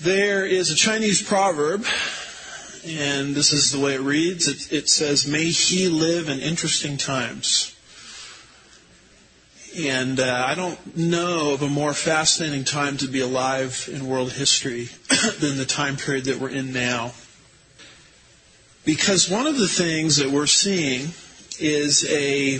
There is a Chinese proverb, and this is the way it reads. It says, "May he live in interesting times." And I don't know of a more fascinating time to be alive in world history than the time period that we're in now. Because one of the things that we're seeing is a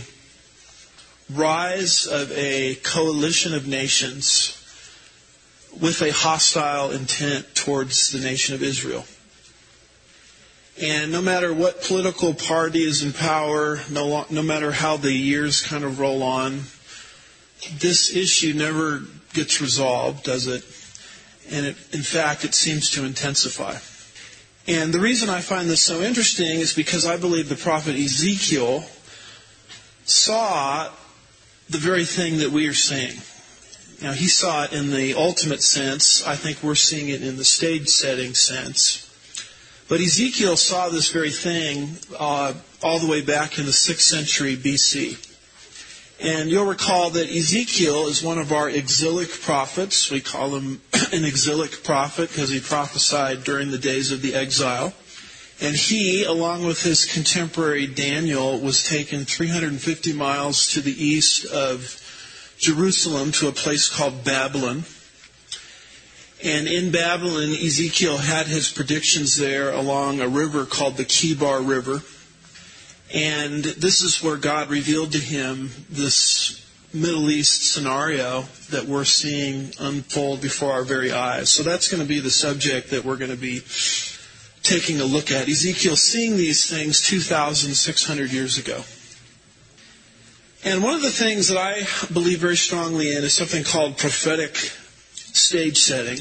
rise of a coalition of nations with a hostile intent towards the nation of Israel. And no matter what political party is in power, no matter how the years kind of roll on, this issue never gets resolved, does it? And in fact, it seems to intensify. And the reason I find this so interesting is because I believe the prophet Ezekiel saw the very thing that we are seeing. Now, he saw it in the ultimate sense. I think we're seeing it in the stage setting sense. But Ezekiel saw this very thing all the way back in the 6th century BC. And you'll recall that Ezekiel is one of our exilic prophets. We call him an exilic prophet because he prophesied during the days of the exile. And he, along with his contemporary Daniel, was taken 350 miles to the east of Jerusalem to a place called Babylon. And in Babylon, Ezekiel had his predictions there along a river called the Kibar River. And this is where God revealed to him this Middle East scenario that we're seeing unfold before our very eyes. So that's going to be the subject that we're going to be taking a look at. Ezekiel seeing these things 2,600 years ago. And one of the things that I believe very strongly in is something called prophetic stage setting.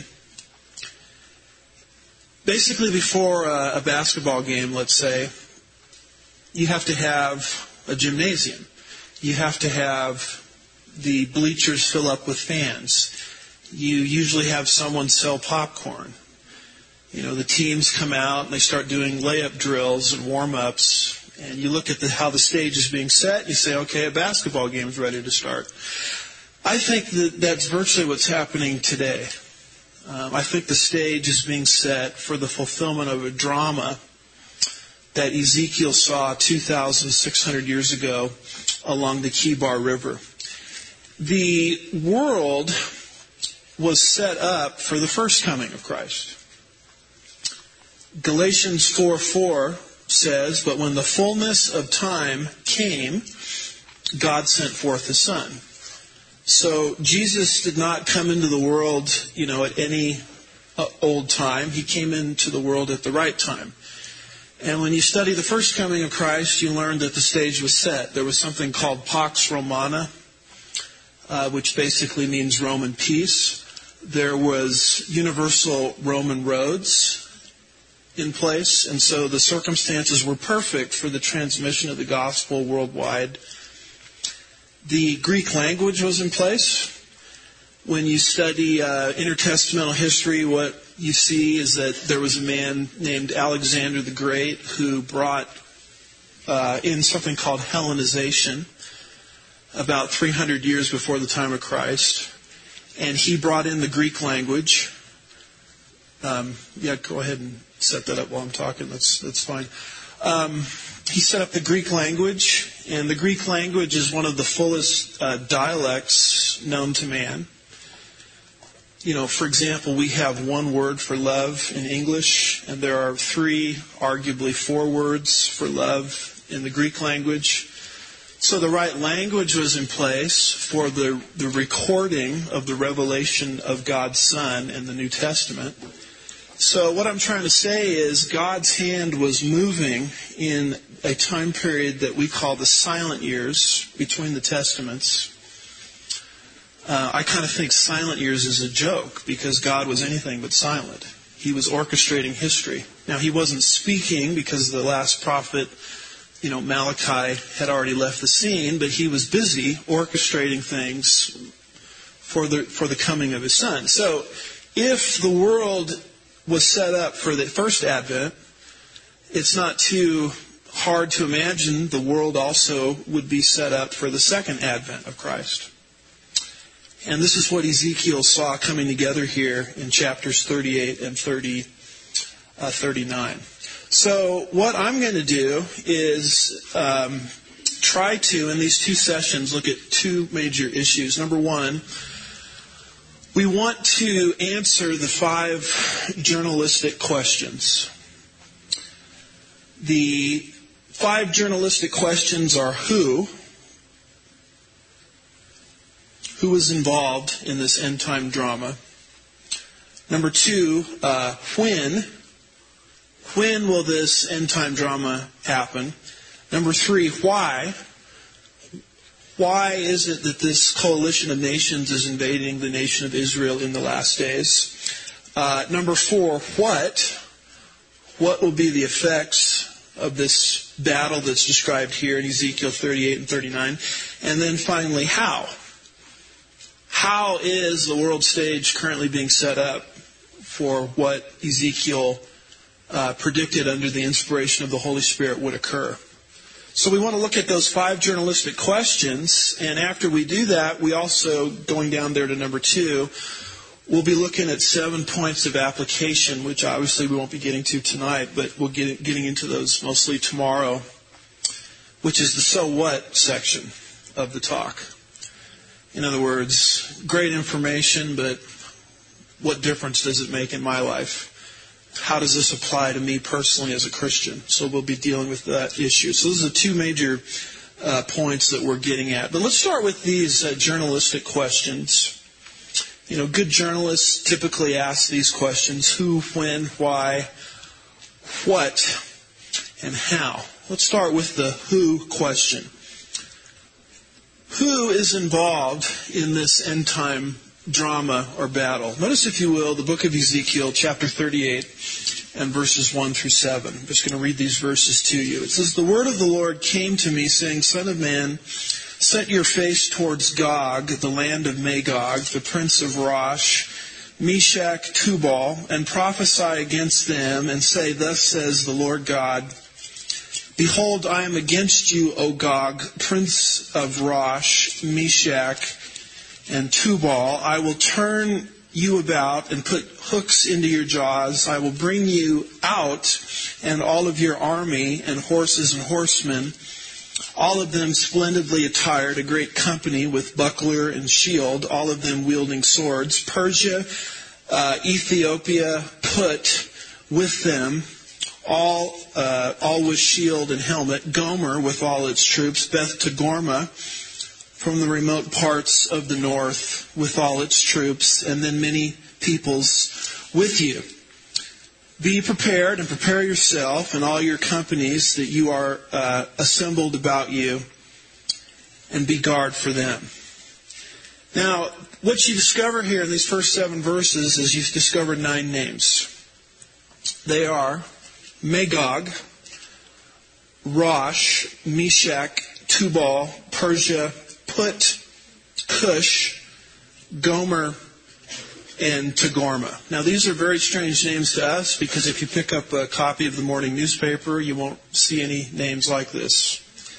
Basically, before a basketball game, let's say, you have to have a gymnasium. You have to have the bleachers fill up with fans. You usually have someone sell popcorn. You know, the teams come out and they start doing layup drills and warm-ups. And you look at how the stage is being set, and you say, okay, a basketball game is ready to start. I think that's virtually what's happening today. I think the stage is being set for the fulfillment of a drama that Ezekiel saw 2,600 years ago along the Kibar River. The world was set up for the first coming of Christ. Galatians 4:4 says, "But when the fullness of time came, God sent forth His Son." So Jesus did not come into the world, at any old time. He came into the world at the right time. And when you study the first coming of Christ, you learn that the stage was set. There was something called Pax Romana, which basically means Roman peace. There was universal Roman roads in place, and so the circumstances were perfect for the transmission of the gospel worldwide. The Greek language was in place. When you study intertestamental history, what you see is that there was a man named Alexander the Great who brought in something called Hellenization about 300 years before the time of Christ. And he brought in the Greek language. Go ahead and set that up while I'm talking. That's fine. He set up the Greek language, and the Greek language is one of the fullest dialects known to man. For example, we have one word for love in English, and there are 3, arguably 4 words for love in the Greek language. So the right language was in place for the recording of the revelation of God's Son in the New Testament. So what I'm trying to say is God's hand was moving in a time period that we call the silent years between the Testaments. I kind of think silent years is a joke because God was anything but silent. He was orchestrating history. Now, He wasn't speaking because the last prophet, Malachi, had already left the scene, but He was busy orchestrating things for the coming of His Son. So, if the world was set up for the first advent, it's not too hard to imagine the world also would be set up for the second advent of Christ. And this is what Ezekiel saw coming together here in chapters 38 and 39. So what I'm going to do is try to, in these two sessions, look at two major issues. Number one, we want to answer the 5 journalistic questions. The 5 journalistic questions are who is involved in this end-time drama. Number 2, when will this end-time drama happen? Number 3, why? Why is it that this coalition of nations is invading the nation of Israel in the last days? Number 4, what will be the effects of this battle that's described here in Ezekiel 38 and 39? And then finally, how? How is the world stage currently being set up for what Ezekiel predicted under the inspiration of the Holy Spirit would occur? So we want to look at those 5 journalistic questions, and after we do that, we also, going down there to number 2, we'll be looking at 7 points of application, which obviously we won't be getting to tonight, but we'll getting into those mostly tomorrow, which is the so what section of the talk. In other words, great information, but what difference does it make in my life? How does this apply to me personally as a Christian? So we'll be dealing with that issue. So those are the 2 major points that we're getting at. But let's start with these journalistic questions. You know, good journalists typically ask these questions: who, when, why, what, and how. Let's start with the who question. Who is involved in this end-time drama or battle? Notice, if you will, the book of Ezekiel, chapter 38, and verses 1 through 7. I'm just going to read these verses to you. It says, "The word of the Lord came to me, saying, Son of man, set your face towards Gog, the land of Magog, the prince of Rosh, Meshach, Tubal, and prophesy against them, and say, Thus says the Lord God, Behold, I am against you, O Gog, prince of Rosh, Meshach, and Tubal. I will turn you about and put hooks into your jaws. I will bring you out, and all of your army, and horses and horsemen, all of them splendidly attired, a great company with buckler and shield, all of them wielding swords. Persia, Ethiopia, Put with them, all with shield and helmet. Gomer with all its troops. Beth Togarmah from the remote parts of the north with all its troops. And then many peoples with you. Be prepared and prepare yourself and all your companies that you are assembled about you, and be guard for them." Now, what you discover here in these first 7 verses is you've discovered 9 names. They are Magog, Rosh, Meshach, Tubal, Persia, Put, Cush, Gomer, and Togarmah. Now, these are very strange names to us, because if you pick up a copy of the morning newspaper, you won't see any names like this.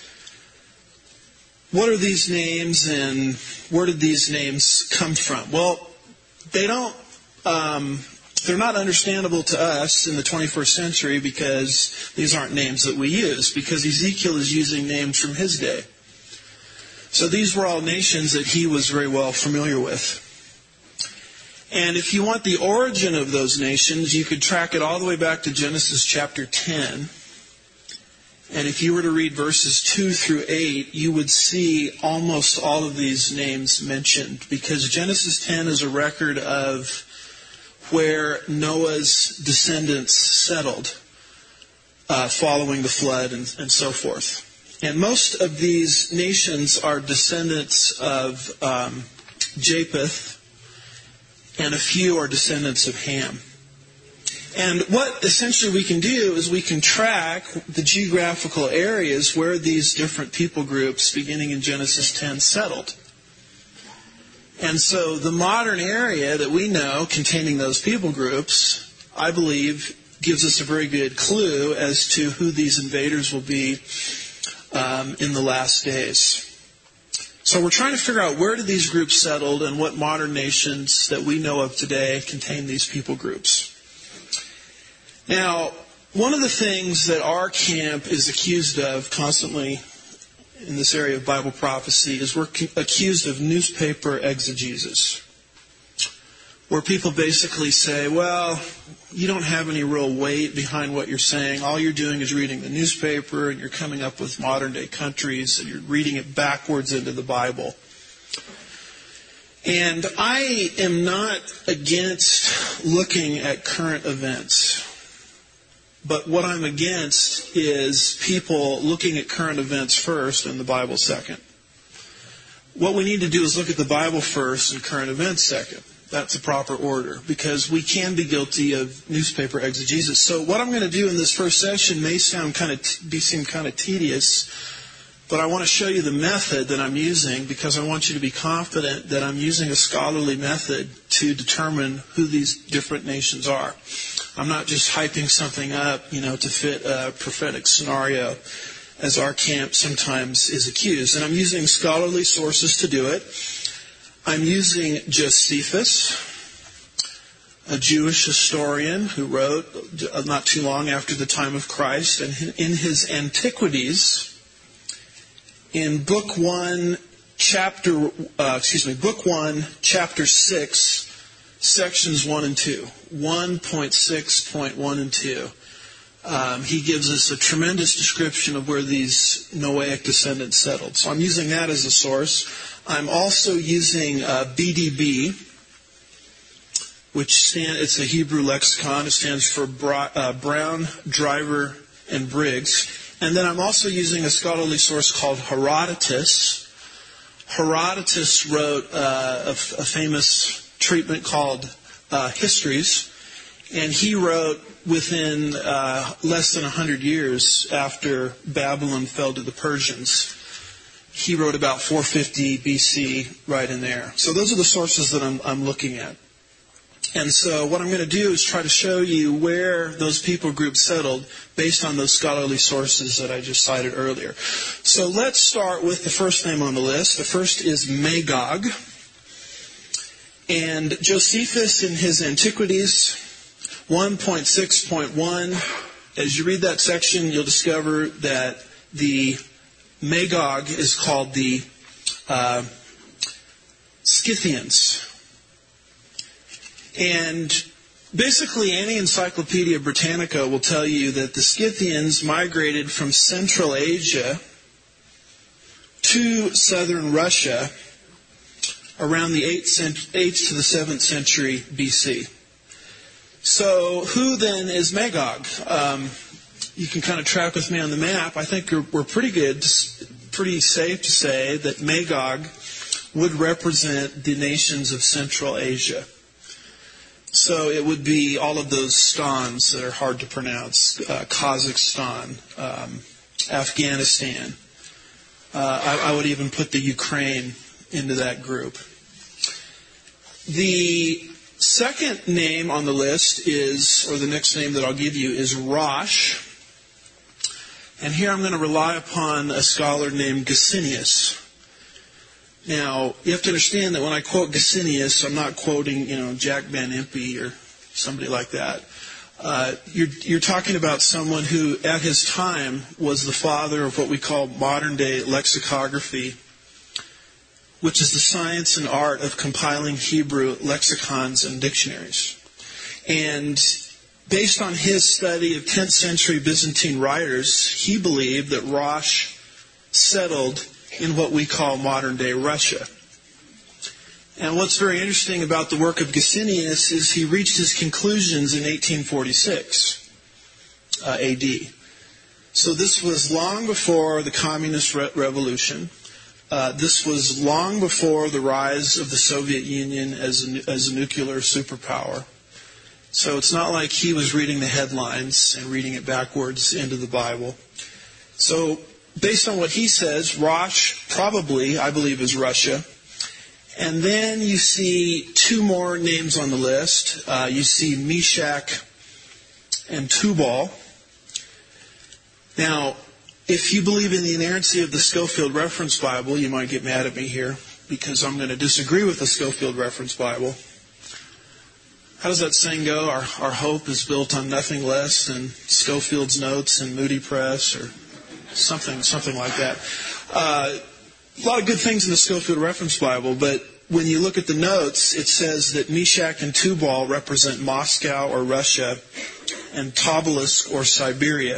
What are these names, and where did these names come from? Well, they're not understandable to us in the 21st century, because these aren't names that we use, because Ezekiel is using names from his day. So these were all nations that he was very well familiar with. And if you want the origin of those nations, you could track it all the way back to Genesis chapter 10. And if you were to read verses 2 through 8, you would see almost all of these names mentioned, because Genesis 10 is a record of where Noah's descendants settled following the flood and so forth. And most of these nations are descendants of Japheth, and a few are descendants of Ham. And what essentially we can do is we can track the geographical areas where these different people groups, beginning in Genesis 10, settled. And so the modern area that we know containing those people groups, I believe, gives us a very good clue as to who these invaders will be in the last days. So So we're trying to figure out where did these groups settled and what modern nations that we know of today contain these people groups. Now, one of the things that our camp is accused of constantly in this area of Bible prophecy is we're accused of newspaper exegesis, where people basically say, well, you don't have any real weight behind what you're saying. All you're doing is reading the newspaper, and you're coming up with modern-day countries, and you're reading it backwards into the Bible. And I am not against looking at current events. But what I'm against is people looking at current events first and the Bible second. What we need to do is look at the Bible first and current events second. That's a proper order, because we can be guilty of newspaper exegesis. So what I'm going to do in this first session may seem kind of tedious, but I want to show you the method that I'm using, because I want you to be confident that I'm using a scholarly method to determine who these different nations are. I'm not just hyping something up, to fit a prophetic scenario, as our camp sometimes is accused. And I'm using scholarly sources to do it. I'm using Josephus, a Jewish historian who wrote not too long after the time of Christ, and in his Antiquities, in Book 1, Chapter 6, Sections 1 and 2, 1.6.1 and 2. He gives us a tremendous description of where these Noahic descendants settled. So I'm using that as a source. I'm also using BDB, it's a Hebrew lexicon. It stands for Brown, Driver, and Briggs. And then I'm also using a scholarly source called Herodotus. Herodotus wrote a famous treatment called Histories, and he wrote within less than 100 years after Babylon fell to the Persians. He wrote about 450 BC right in there. So those are the sources that I'm looking at. And so what I'm going to do is try to show you where those people groups settled based on those scholarly sources that I just cited earlier. So let's start with the first name on the list. The first is Magog. And Josephus in his Antiquities 1.6.1, as you read that section, you'll discover that the Magog is called the Scythians. And basically any Encyclopedia Britannica will tell you that the Scythians migrated from Central Asia to southern Russia around the 8th to the 7th century BC. So who then is Magog? You can kind of track with me on the map. I think we're pretty safe to say that Magog would represent the nations of Central Asia. So it would be all of those stans that are hard to pronounce, Kazakhstan, Afghanistan. I would even put the Ukraine into that group. The second name on the list the next name that I'll give you is Rosh. And here I'm going to rely upon a scholar named Gesenius. Now, you have to understand that when I quote Gesenius, I'm not quoting, Jack Van Impe or somebody like that. You're talking about someone who, at his time, was the father of what we call modern-day lexicography, which is the science and art of compiling Hebrew lexicons and dictionaries. And based on his study of 10th century Byzantine writers, he believed that Rosh settled in what we call modern-day Russia. And what's very interesting about the work of Gesenius is he reached his conclusions in 1846 A.D. So this was long before the Communist Revolution. This was long before the rise of the Soviet Union as a nuclear superpower. So it's not like he was reading the headlines and reading it backwards into the Bible. So based on what he says, Rosh probably, I believe, is Russia. And then you see two more names on the list. You see Meshach and Tubal. Now, If you believe in the inerrancy of the Scofield Reference Bible, you might get mad at me here because I'm going to disagree with the Scofield Reference Bible. How does that saying go? Our hope is built on nothing less than Scofield's Notes and Moody Press or something like that. A lot of good things in the Scofield Reference Bible, but when you look at the notes, it says that Meshach and Tubal represent Moscow or Russia and Tobolsk or Siberia.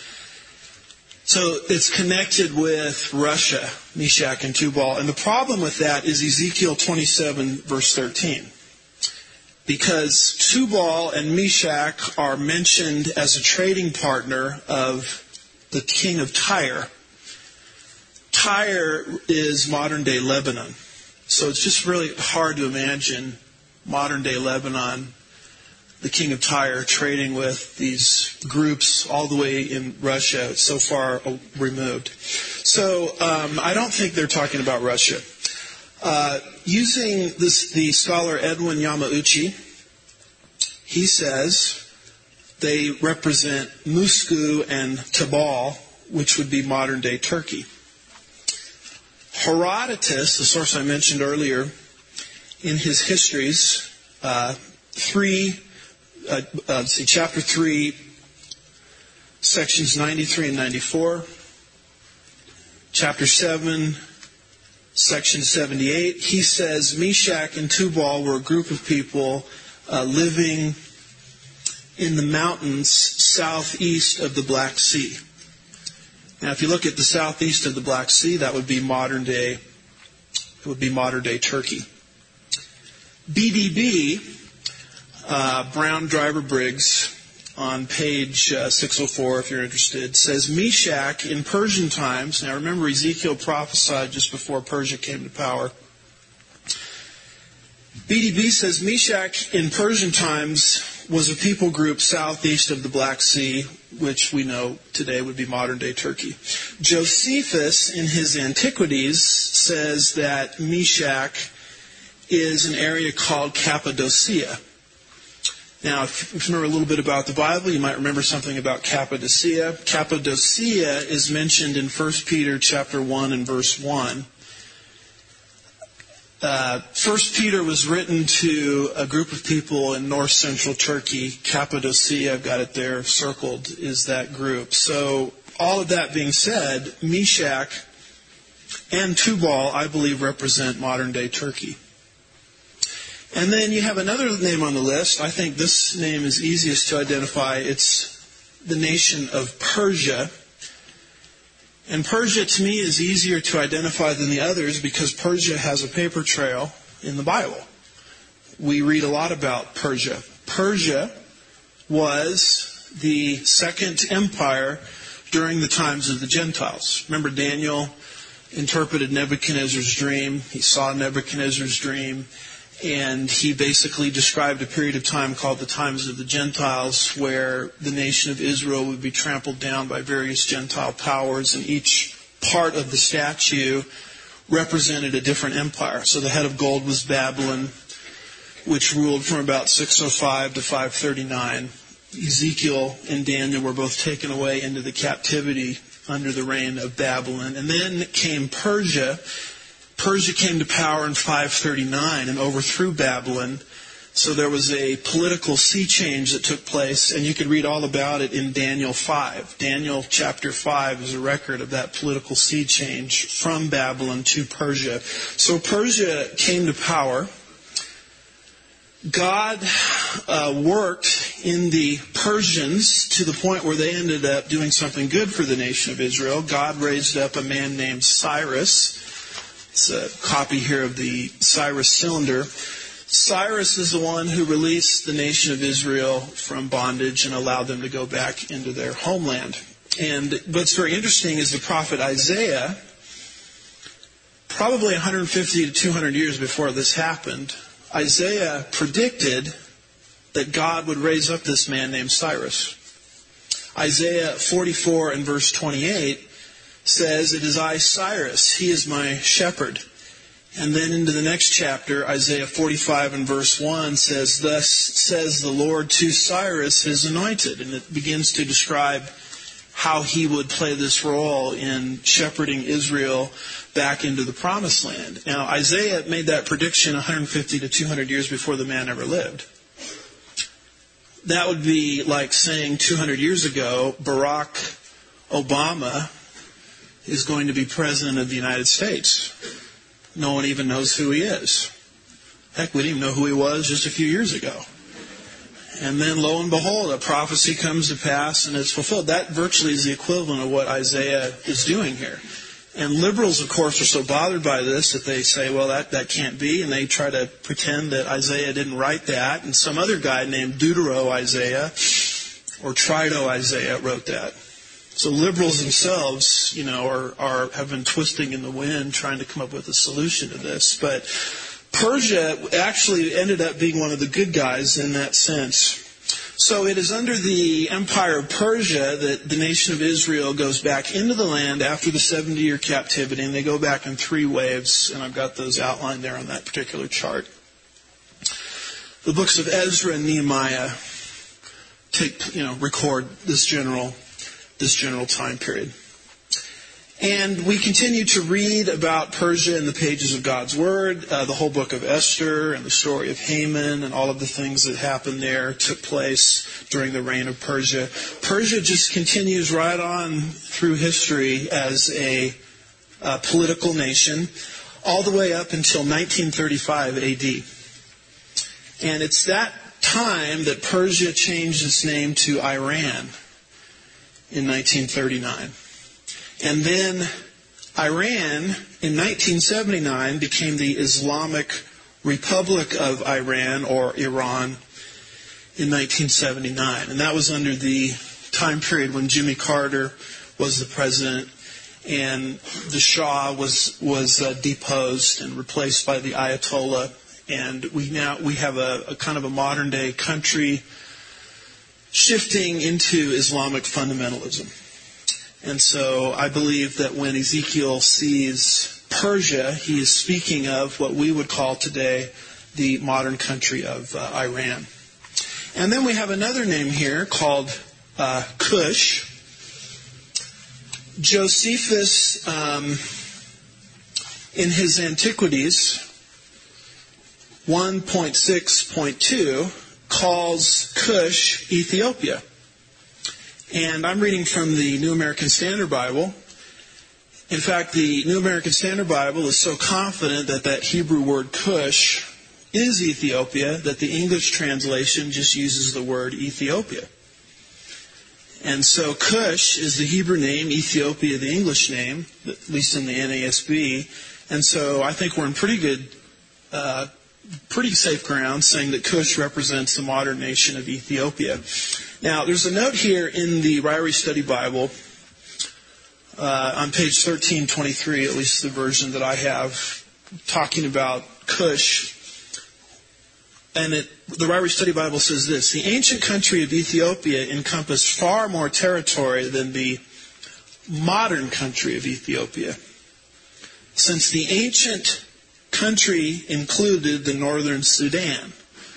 So it's connected with Russia, Meshach and Tubal. And the problem with that is Ezekiel 27, verse 13. Because Tubal and Meshach are mentioned as a trading partner of the king of Tyre. Tyre is modern-day Lebanon. So it's just really hard to imagine modern-day Lebanon, the king of Tyre, trading with these groups all the way in Russia, so far removed. So I don't think they're talking about Russia. Using the scholar Edwin Yamauchi, he says they represent Musku and Tabal, which would be modern-day Turkey. Herodotus, the source I mentioned earlier, in his histories, chapter 3, sections 93 and 94, chapter 7, section 78, he says Meshach and Tubal were a group of people living in the mountains southeast of the Black Sea. Now, if you look at the southeast of the Black Sea, that would be modern day Turkey. BDB, Brown Driver Briggs, on page 604, if you're interested, says Meshach in Persian times. Now, remember, Ezekiel prophesied just before Persia came to power. BDB says Meshach in Persian times was a people group southeast of the Black Sea, which we know today would be modern-day Turkey. Josephus, in his Antiquities, says that Meshach is an area called Cappadocia. Now, if you remember a little bit about the Bible, you might remember something about Cappadocia. Cappadocia is mentioned in 1 Peter chapter 1 and verse 1. 1 Peter was written to a group of people in north-central Turkey. Cappadocia, I've got it there circled, is that group. So, all of that being said, Meshach and Tubal, I believe, represent modern-day Turkey. And then you have another name on the list. I think this name is easiest to identify. It's the nation of Persia. And Persia, to me, is easier to identify than the others because Persia has a paper trail in the Bible. We read a lot about Persia. Persia was the second empire during the times of the Gentiles. Remember, Daniel interpreted Nebuchadnezzar's dream. He saw Nebuchadnezzar's dream. And he basically described a period of time called the times of the Gentiles, where the nation of Israel would be trampled down by various Gentile powers, and each part of the statue represented a different empire. So the head of gold was Babylon, which ruled from about 605 to 539. Ezekiel and Daniel were both taken away into the captivity under the reign of Babylon. And then came Persia. Persia came to power in 539 and overthrew Babylon. So there was a political sea change that took place, and you could read all about it in Daniel 5. Daniel chapter 5 is a record of that political sea change from Babylon to Persia. So Persia came to power. God worked in the Persians to the point where they ended up doing something good for the nation of Israel. God raised up a man named Cyrus. It's a copy here of the Cyrus cylinder. Cyrus is the one who released the nation of Israel from bondage and allowed them to go back into their homeland. And what's very interesting is the prophet Isaiah, probably 150 to 200 years before this happened, Isaiah predicted that God would raise up this man named Cyrus. Isaiah 44 and verse 28 says, "It is I, Cyrus, he is my shepherd." And then into the next chapter, Isaiah 45 and verse 1 says, "Thus says the Lord to Cyrus, his anointed." And it begins to describe how he would play this role in shepherding Israel back into the promised land. Now, Isaiah made that prediction 150 to 200 years before the man ever lived. That would be like saying 200 years ago, Barack Obama is going to be president of the United States. No one even knows who he is. Heck, we didn't even know who he was just a few years ago. And then, lo and behold, a prophecy comes to pass and it's fulfilled. That virtually is the equivalent of what Isaiah is doing here. And liberals, of course, are so bothered by this that they say, well, that can't be. And they try to pretend that Isaiah didn't write that. And some other guy named Deutero-Isaiah or Trito-Isaiah wrote that. So liberals themselves, have been twisting in the wind trying to come up with a solution to this. But Persia actually ended up being one of the good guys in that sense. So it is under the empire of Persia that the nation of Israel goes back into the land after the 70-year captivity, and they go back in 3 waves, and I've got those outlined there on that particular chart. The books of Ezra and Nehemiah record this general time period. And we continue to read about Persia in the pages of God's Word. The whole book of Esther and the story of Haman and all of the things that happened there took place during the reign of Persia. Persia just continues right on through history as a political nation all the way up until 1935 AD. And it's that time that Persia changed its name to Iran in 1939. And then Iran, in 1979, became the Islamic Republic of Iran, or Iran, in 1979. And that was under the time period when Jimmy Carter was the president, and the Shah was deposed and replaced by the Ayatollah. And we have a kind of a modern-day country shifting into Islamic fundamentalism. And so I believe that when Ezekiel sees Persia, he is speaking of what we would call today the modern country of Iran. And then we have another name here called Cush. Josephus, in his Antiquities 1.6.2, calls Cush Ethiopia. And I'm reading from the New American Standard Bible. In fact, the New American Standard Bible is so confident that Hebrew word Cush is Ethiopia that the English translation just uses the word Ethiopia. And so Cush is the Hebrew name, Ethiopia the English name, at least in the NASB. And so I think we're in pretty safe ground saying that Cush represents the modern nation of Ethiopia. Now, there's a note here in the Ryrie Study Bible on page 1323, at least the version that I have, talking about Cush. And the Ryrie Study Bible says this: the ancient country of Ethiopia encompassed far more territory than the modern country of Ethiopia, since the ancient country included the northern Sudan.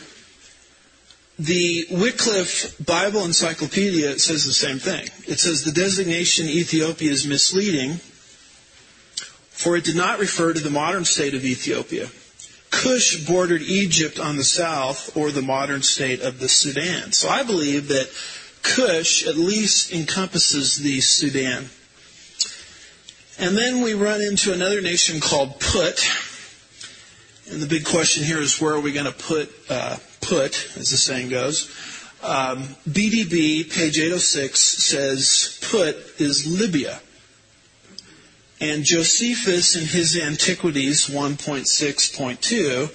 The Wycliffe Bible Encyclopedia says the same thing. It says the designation Ethiopia is misleading, for it did not refer to the modern state of Ethiopia. Cush bordered Egypt on the south, or the modern state of the Sudan. So I believe that Cush at least encompasses the Sudan. And then we run into another nation called Put. And the big question here is, where are we going to put, as the saying goes? BDB, page 806, says Put is Libya. And Josephus, in his Antiquities 1.6.2,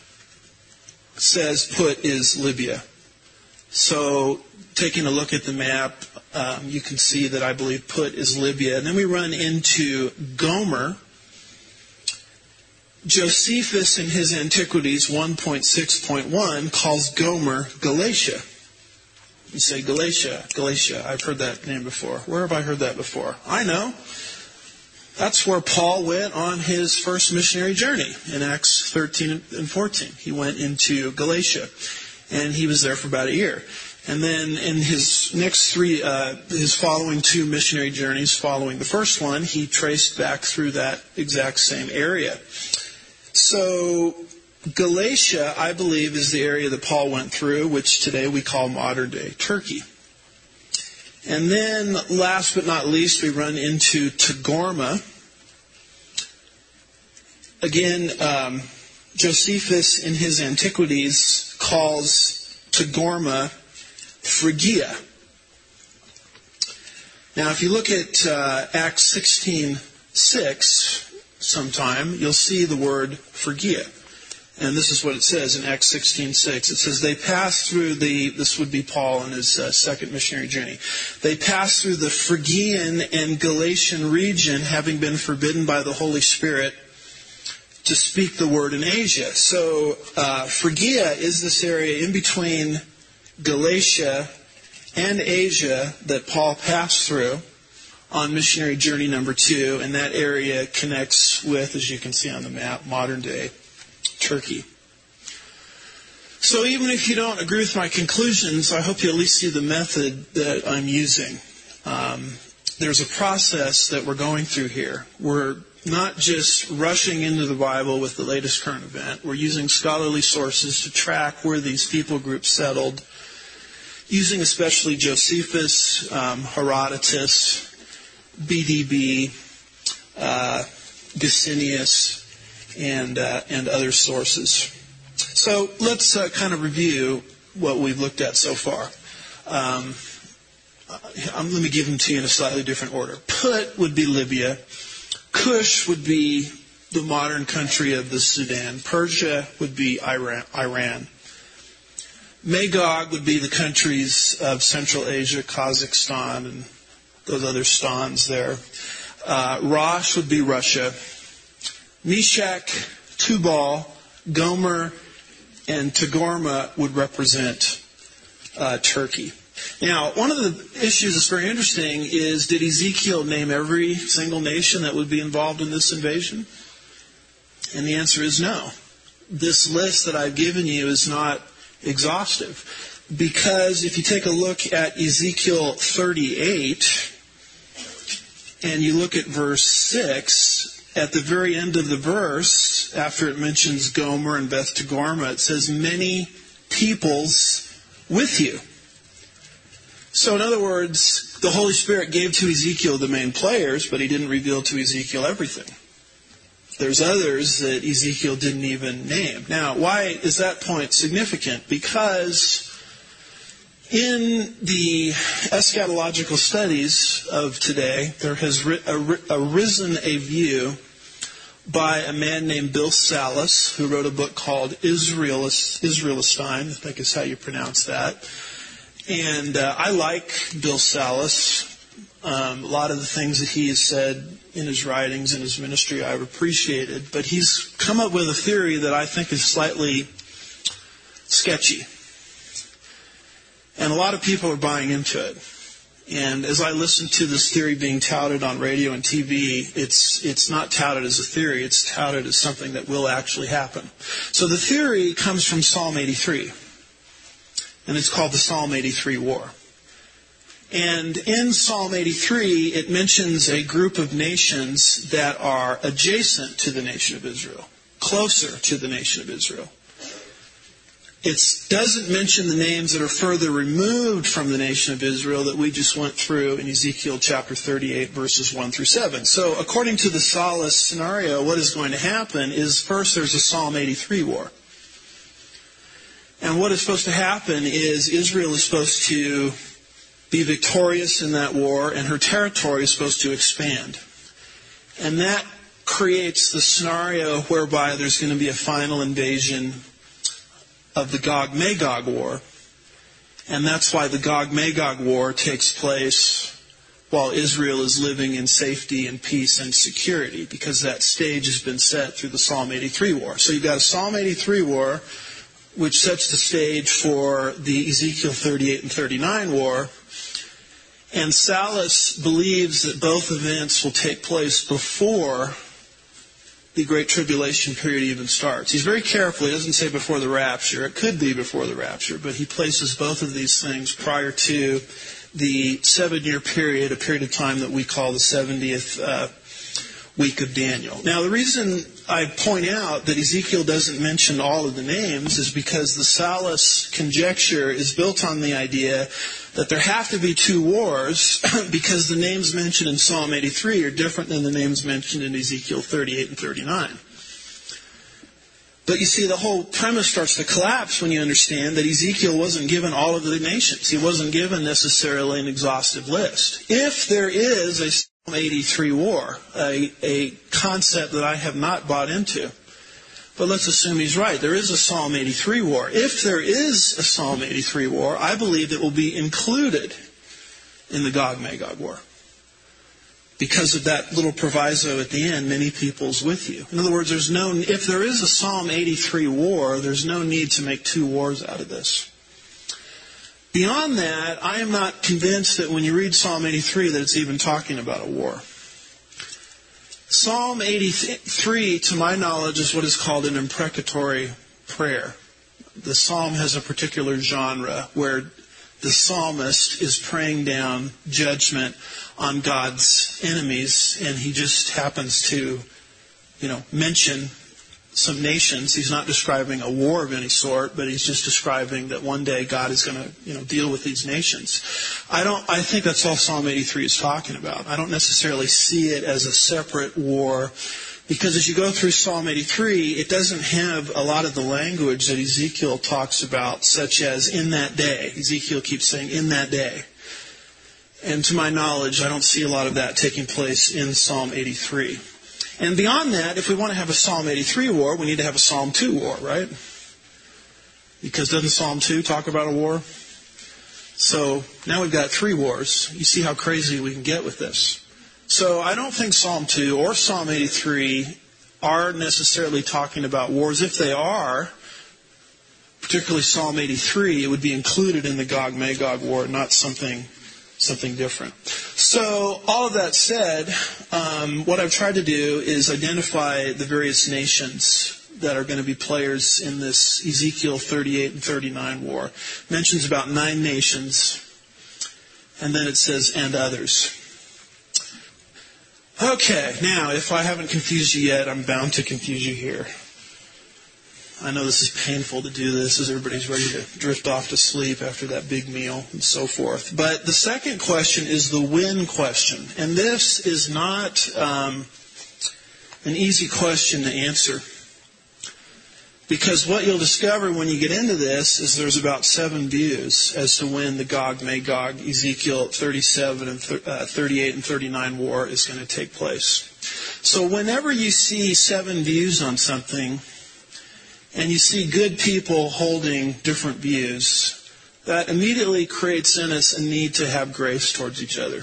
says Put is Libya. So, taking a look at the map, you can see that I believe Put is Libya. And then we run into Gomer. Josephus, in his Antiquities 1.6.1, calls Gomer Galatia. You say Galatia. I've heard that name before. Where have I heard that before? I know. That's where Paul went on his first missionary journey in Acts 13 and 14. He went into Galatia, and he was there for about a year. And then in his next his following two missionary journeys following the first one, he traced back through that exact same area. So Galatia, I believe, is the area that Paul went through, which today we call modern-day Turkey. And then, last but not least, we run into Togarmah. Again, Josephus in his Antiquities calls Togarmah Phrygia. Now, if you look at Acts 16:6 sometime, you'll see the word Phrygia. And this is what it says in Acts 16:6. It says, they passed through this would be Paul in his second missionary journey. They passed through the Phrygian and Galatian region, having been forbidden by the Holy Spirit to speak the word in Asia. So Phrygia is this area in between Galatia and Asia that Paul passed through on missionary journey number 2. And that area connects with, as you can see on the map, modern day Turkey. So even if you don't agree with my conclusions, I hope you at least see the method that I'm using. There's a process that we're going through here. We're not just rushing into the Bible with the latest current event. We're using scholarly sources to track where these people groups settled, using especially Josephus, Herodotus, BDB, Gesenius, and other sources. So let's kind of review what we've looked at so far. Let me give them to you in a slightly different order. Put would be Libya. Cush would be the modern country of the Sudan. Persia would be Iran. Magog would be the countries of Central Asia, Kazakhstan, and those other stans there. Rosh would be Russia. Meshech, Tubal, Gomer, and Togarmah would represent Turkey. Now, one of the issues that's very interesting is, did Ezekiel name every single nation that would be involved in this invasion? And the answer is no. This list that I've given you is not exhaustive. Because if you take a look at Ezekiel 38, and you look at verse 6, at the very end of the verse, after it mentions Gomer and Beth Togarmah, it says, many peoples with you. So in other words, the Holy Spirit gave to Ezekiel the main players, but he didn't reveal to Ezekiel everything. There's others that Ezekiel didn't even name. Now, why is that point significant? Because in the eschatological studies of today, there has arisen a view by a man named Bill Salus, who wrote a book called Israelistine, I think is how you pronounce that. And I like Bill Salus. A lot of the things that he has said in his writings and his ministry I've appreciated. But he's come up with a theory that I think is slightly sketchy. And a lot of people are buying into it. And as I listen to this theory being touted on radio and TV, it's not touted as a theory. It's touted as something that will actually happen. So the theory comes from Psalm 83. And it's called the Psalm 83 War. And in Psalm 83, it mentions a group of nations that are adjacent to the nation of Israel, closer to the nation of Israel. It doesn't mention the names that are further removed from the nation of Israel that we just went through in Ezekiel chapter 38, verses 1 through 7. So according to the Salus scenario, what is going to happen is first there's a Psalm 83 war. And what is supposed to happen is Israel is supposed to be victorious in that war, and her territory is supposed to expand. And that creates the scenario whereby there's going to be a final invasion of the Gog-Magog war. And that's why the Gog-Magog war takes place while Israel is living in safety and peace and security, because that stage has been set through the Psalm 83 war. So you've got a Psalm 83 war, which sets the stage for the Ezekiel 38 and 39 war. And Salus believes that both events will take place before the Great Tribulation period even starts. He's very careful. He doesn't say before the rapture. It could be before the rapture, but he places both of these things prior to the 7-year period, a period of time that we call the 70th week of Daniel. Now, the reason I point out that Ezekiel doesn't mention all of the names is because the Salas conjecture is built on the idea that there have to be 2 wars because the names mentioned in Psalm 83 are different than the names mentioned in Ezekiel 38 and 39. But you see, the whole premise starts to collapse when you understand that Ezekiel wasn't given all of the nations. He wasn't given necessarily an exhaustive list. If there is a Psalm 83 war, a concept that I have not bought into, but let's assume he's right. There is a Psalm 83 war. If there is a Psalm 83 war, I believe it will be included in the Gog-Magog war. Because of that little proviso at the end, many peoples with you. In other words, if there is a Psalm 83 war, there's no need to make 2 wars out of this. Beyond that, I am not convinced that when you read Psalm 83 that it's even talking about a war. Psalm 83, to my knowledge, is what is called an imprecatory prayer. The psalm has a particular genre where the psalmist is praying down judgment on God's enemies, and he just happens to, mention some nations. He's not describing a war of any sort, but he's just describing that one day God is going to, deal with these nations. I think that's all Psalm 83 is talking about. I don't necessarily see it as a separate war, because as you go through Psalm 83, it doesn't have a lot of the language that Ezekiel talks about, such as in that day. Ezekiel keeps saying, in that day. And to my knowledge, I don't see a lot of that taking place in Psalm 83. And beyond that, if we want to have a Psalm 83 war, we need to have a Psalm 2 war, right? Because doesn't Psalm 2 talk about a war? So now we've got 3 wars. You see how crazy we can get with this. So I don't think Psalm 2 or Psalm 83 are necessarily talking about wars. If they are, particularly Psalm 83, it would be included in the Gog-Magog war, not something different. So all of that said, what I've tried to do is identify the various nations that are going to be players in this Ezekiel 38 and 39 war. It mentions about 9 nations, and then it says, and others. Okay, now, if I haven't confused you yet, I'm bound to confuse you here. I know this is painful to do this as everybody's ready to drift off to sleep after that big meal and so forth. But the second question is the when question. And this is not an easy question to answer. Because what you'll discover when you get into this is there's about 7 views as to when the Gog-Magog, Ezekiel 37 and 38 and 39 war is going to take place. So whenever you see 7 views on something, and you see good people holding different views, that immediately creates in us a need to have grace towards each other.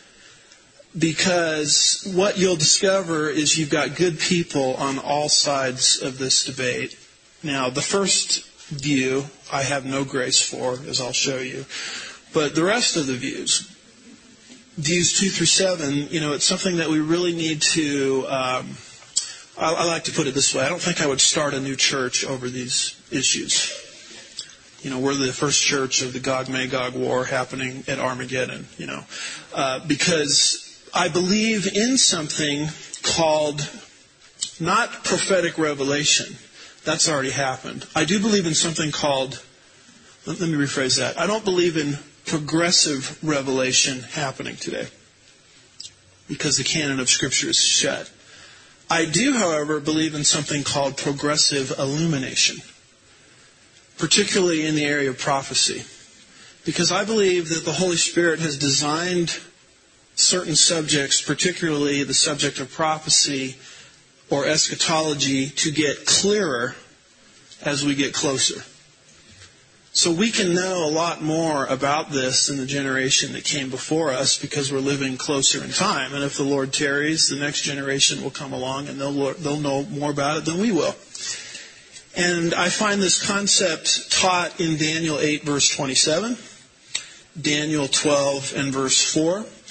Because what you'll discover is you've got good people on all sides of this debate. Now, the first view I have no grace for, as I'll show you. But the rest of the views 2 through 7, it's something that we really need to... I like to put it this way. I don't think I would start a new church over these issues. We're the first church of the Gog-Magog war happening at Armageddon, because I believe in something called not prophetic revelation. That's already happened. I do believe in something called, let me rephrase that. I don't believe in progressive revelation happening today because the canon of Scripture is shut. I do, however, believe in something called progressive illumination, particularly in the area of prophecy, because I believe that the Holy Spirit has designed certain subjects, particularly the subject of prophecy or eschatology, to get clearer as we get closer. So we can know a lot more about this than the generation that came before us because we're living closer in time. And if the Lord tarries, the next generation will come along and they'll know more about it than we will. And I find this concept taught in Daniel 8, verse 27, Daniel 12 and verse 4,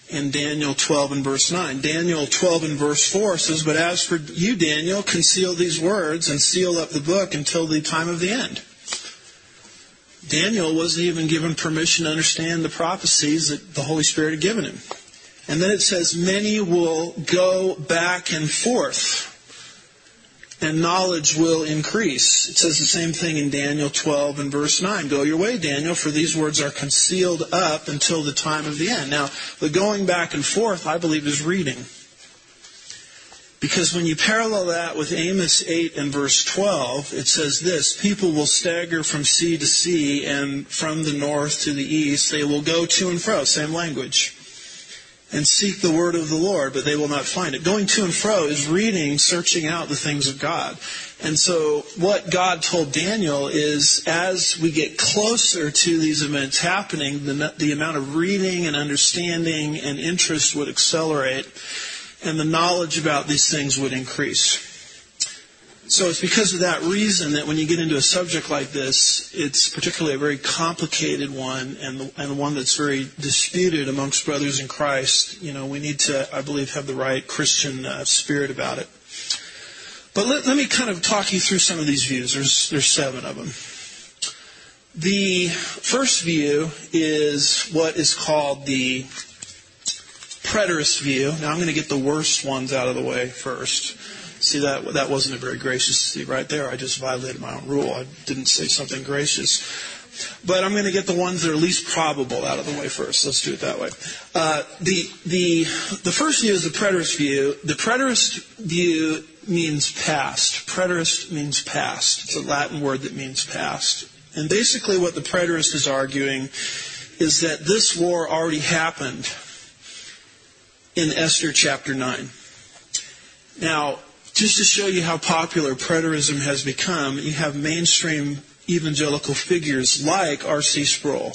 in Daniel 12 and verse 9. Daniel 12 and verse 4 says, "But as for you, Daniel, conceal these words and seal up the book until the time of the end." Daniel wasn't even given permission to understand the prophecies that the Holy Spirit had given him. And then it says, "Many will go back and forth, and knowledge will increase." It says the same thing in Daniel 12 and verse 9. "Go your way, Daniel, for these words are concealed up until the time of the end." Now, the going back and forth, I believe, is reading. Because when you parallel that with Amos 8 and verse 12, it says this, "People will stagger from sea to sea, and from the north to the east. They will go to and fro," same language, "and seek the word of the Lord, but they will not find it." Going to and fro is reading, searching out the things of God. And so what God told Daniel is, as we get closer to these events happening, the amount of reading and understanding and interest would accelerate, and the knowledge about these things would increase. So it's because of that reason that when you get into a subject like this, it's particularly a very complicated one, and one that's very disputed amongst brothers in Christ. You know, we need to, I believe, have the right Christian spirit about it. But let me kind of talk you through some of these views. There's 7 of them. The first view is what is called the preterist view. Now I'm going to get the worst ones out of the way first. See, that wasn't a very gracious thing right there. I just violated my own rule. I didn't say something gracious. But I'm going to get the ones that are least probable out of the way first. Let's do it that way. The first view is the preterist view. The preterist view means past. Preterist means past. It's a Latin word that means past. And basically what the preterist is arguing is that this war already happened in Esther chapter 9. Now, just to show you how popular preterism has become, you have mainstream evangelical figures like R.C. Sproul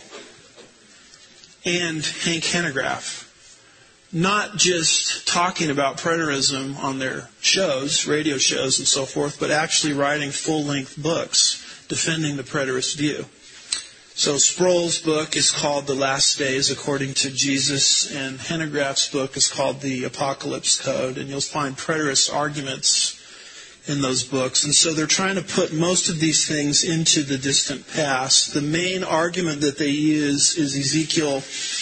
and Hank Hanegraaff, not just talking about preterism on their shows, radio shows and so forth, but actually writing full-length books defending the preterist view. So Sproul's book is called The Last Days According to Jesus, and Hanegraaff's book is called The Apocalypse Code, and you'll find preterist arguments in those books. And so they're trying to put most of these things into the distant past. The main argument that they use is Ezekiel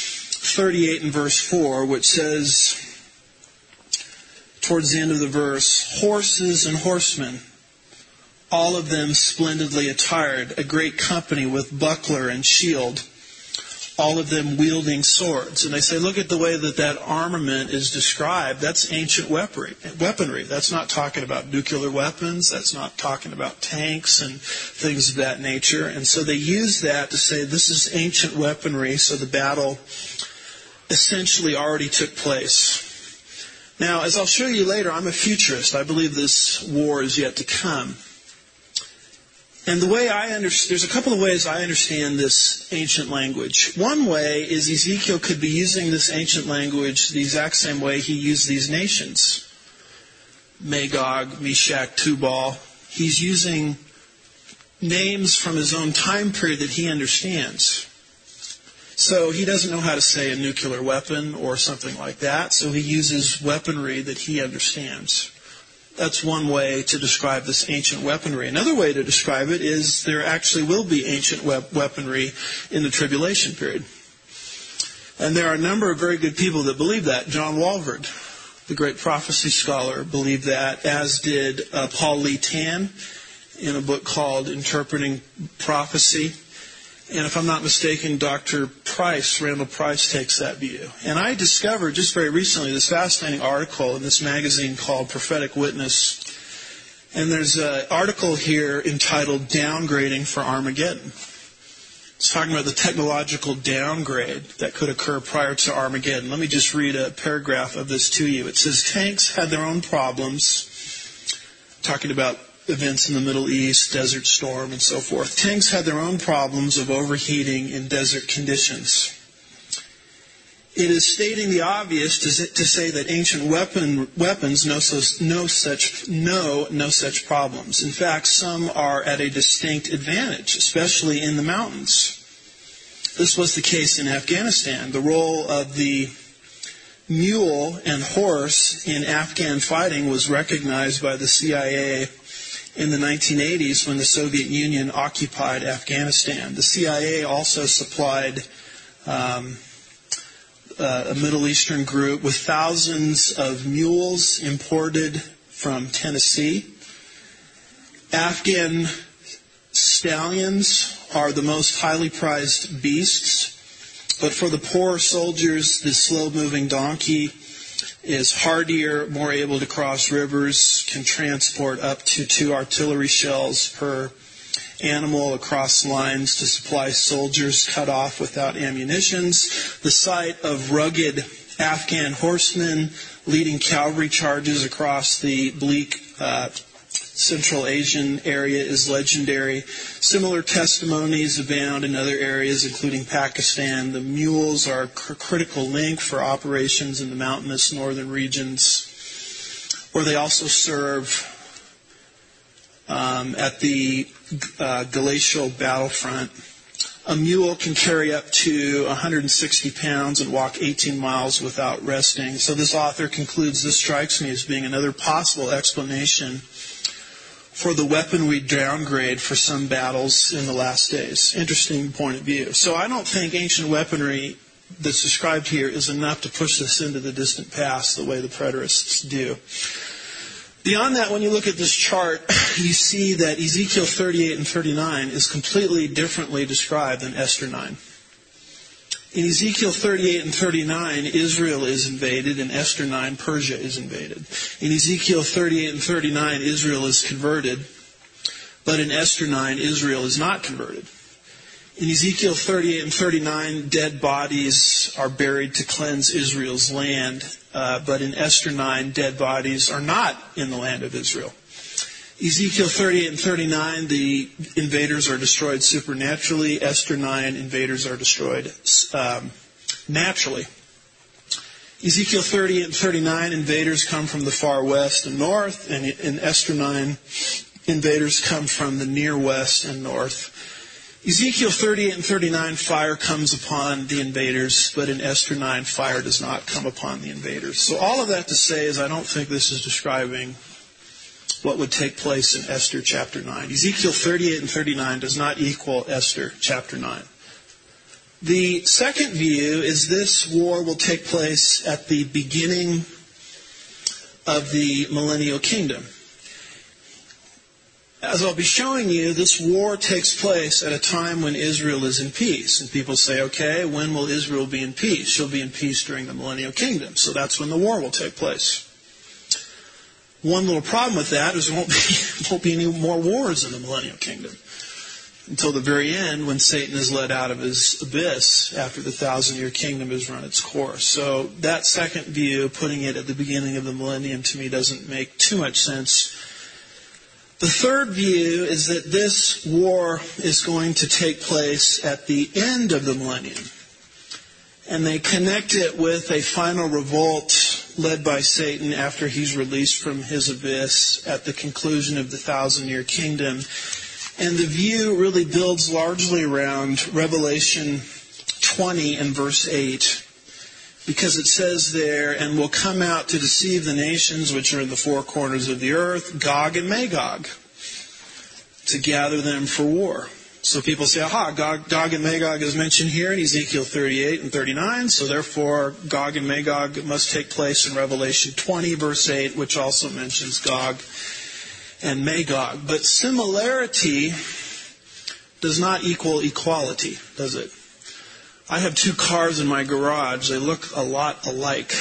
38 and verse 4, which says, towards the end of the verse, "Horses and horsemen, all of them splendidly attired, a great company with buckler and shield, all of them wielding swords." And they say, look at the way that armament is described. That's ancient weaponry. That's not talking about nuclear weapons. That's not talking about tanks and things of that nature. And so they use that to say this is ancient weaponry, so the battle essentially already took place. Now, as I'll show you later, I'm a futurist. I believe this war is yet to come. And the way there's a couple of ways I understand this ancient language. One way is Ezekiel could be using this ancient language the exact same way he used these nations. Magog, Meshach, Tubal. He's using names from his own time period that he understands. So he doesn't know how to say a nuclear weapon or something like that, so he uses weaponry that he understands. That's one way to describe this ancient weaponry. Another way to describe it is there actually will be ancient weaponry in the tribulation period. And there are a number of very good people that believe that. John Walvoord, the great prophecy scholar, believed that, as did Paul Lee Tan in a book called Interpreting Prophecy. And if I'm not mistaken, Dr. Price, Randall Price, takes that view. And I discovered just very recently this fascinating article in this magazine called Prophetic Witness. And there's an article here entitled Downgrading for Armageddon. It's talking about the technological downgrade that could occur prior to Armageddon. Let me just read a paragraph of this to you. It says, tanks had their own problems, talking about events in the Middle East, Desert Storm, and so forth. Tanks had their own problems of overheating in desert conditions. It is stating the obvious to say that ancient weapons know no such problems. In fact, some are at a distinct advantage, especially in the mountains. This was the case in Afghanistan. The role of the mule and horse in Afghan fighting was recognized by the CIA in the 1980s when the Soviet Union occupied Afghanistan. The CIA also supplied a Middle Eastern group with thousands of mules imported from Tennessee. Afghan stallions are the most highly prized beasts, but for the poor soldiers, the slow-moving donkey is hardier, more able to cross rivers, can transport up to 2 artillery shells per animal across lines to supply soldiers cut off without ammunitions. The sight of rugged Afghan horsemen leading cavalry charges across the bleak Central Asian area is legendary. Similar testimonies abound in other areas, including Pakistan. The mules are a critical link for operations in the mountainous northern regions, where they also serve at the glacial battlefront. A mule can carry up to 160 pounds and walk 18 miles without resting. So this author concludes, this strikes me as being another possible explanation for the weaponry downgrade for some battles in the last days. Interesting point of view. So I don't think ancient weaponry that's described here is enough to push this into the distant past the way the preterists do. Beyond that, when you look at this chart, you see that Ezekiel 38 and 39 is completely differently described than Esther 9. In Ezekiel 38 and 39, Israel is invaded. In Esther 9, Persia is invaded. In Ezekiel 38 and 39, Israel is converted. But in Esther 9, Israel is not converted. In Ezekiel 38 and 39, dead bodies are buried to cleanse Israel's land. But in Esther 9, dead bodies are not in the land of Israel. Ezekiel 38 and 39, the invaders are destroyed supernaturally. Esther 9, invaders are destroyed naturally. Ezekiel 38 and 39, invaders come from the far west and north. And in Esther 9, invaders come from the near west and north. Ezekiel 38 and 39, fire comes upon the invaders, but in Esther 9, fire does not come upon the invaders. So all of that to say is I don't think this is describing what would take place in Esther chapter 9. Ezekiel 38 and 39 does not equal Esther chapter 9. The second view is this war will take place at the beginning of the millennial kingdom. As I'll be showing you, this war takes place at a time when Israel is in peace. And people say, okay, when will Israel be in peace? She'll be in peace during the millennial kingdom. So that's when the war will take place. One little problem with that is there won't be any more wars in the millennial kingdom until the very end when Satan is led out of his abyss after the 1,000-year kingdom has run its course. So that second view, putting it at the beginning of the millennium, to me doesn't make too much sense. The third view is that this war is going to take place at the end of the millennium. And they connect it with a final revolt led by Satan after he's released from his abyss at the conclusion of the 1,000-year kingdom. And the view really builds largely around Revelation 20 and verse 8. Because it says there, and will come out to deceive the nations which are in the four corners of the earth, Gog and Magog, to gather them for war. So people say, Gog and Magog is mentioned here in Ezekiel 38 and 39, so therefore Gog and Magog must take place in Revelation 20, verse 8, which also mentions Gog and Magog. But similarity does not equal equality, does it? I have two cars in my garage. They look a lot alike.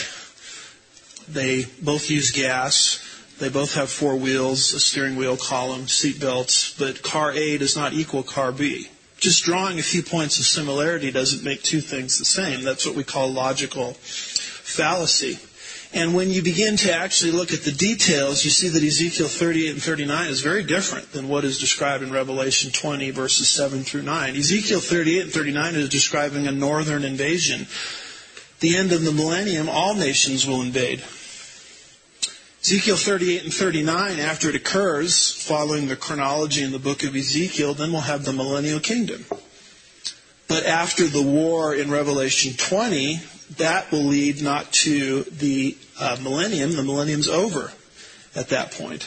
They both use gas. They both have four wheels, a steering wheel, column, seat belts, but car A does not equal car B. Just drawing a few points of similarity doesn't make two things the same. That's what we call logical fallacy. And when you begin to actually look at the details, you see that Ezekiel 38 and 39 is very different than what is described in Revelation 20, verses 7 through 9. Ezekiel 38 and 39 is describing a northern invasion. The end of the millennium, all nations will invade. Ezekiel 38 and 39, after it occurs, following the chronology in the book of Ezekiel, then we'll have the millennial kingdom. But after the war in Revelation 20, that will lead not to the millennium. The millennium's over at that point.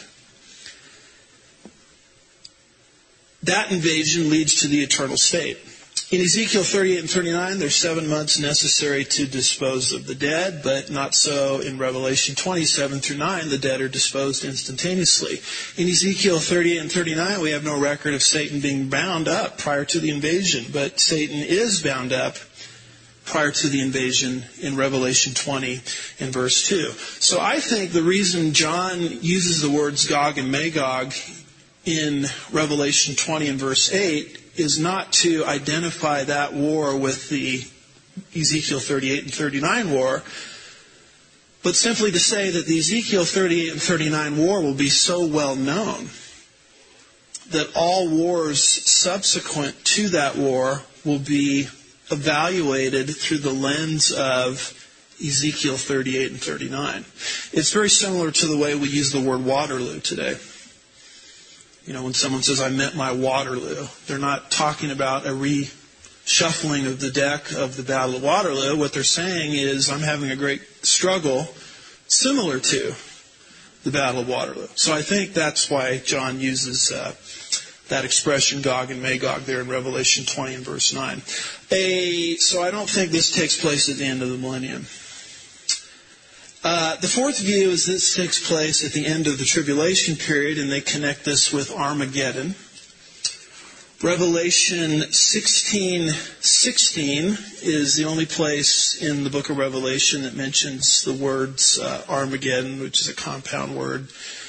That invasion leads to the eternal state. In Ezekiel 38 and 39, there's 7 months necessary to dispose of the dead, but not so in Revelation 27 through 9. The dead are disposed instantaneously. In Ezekiel 38 and 39, we have no record of Satan being bound up prior to the invasion, but Satan is bound up prior to the invasion in Revelation 20 and verse 2. So I think the reason John uses the words Gog and Magog in Revelation 20 and verse 8 is not to identify that war with the Ezekiel 38 and 39 war, but simply to say that the Ezekiel 38 and 39 war will be so well known that all wars subsequent to that war will be evaluated through the lens of Ezekiel 38 and 39. It's very similar to the way we use the word Waterloo today. You know, when someone says, I met my Waterloo, they're not talking about a reshuffling of the deck of the Battle of Waterloo. What they're saying is, I'm having a great struggle similar to the Battle of Waterloo. So I think that's why John uses that expression, Gog and Magog, there in Revelation 20 and verse 9. So I don't think this takes place at the end of the millennium. The fourth view is this takes place at the end of the tribulation period, and they connect this with Armageddon. Revelation 16:16 is the only place in the book of Revelation that mentions the words Armageddon, which is a compound word,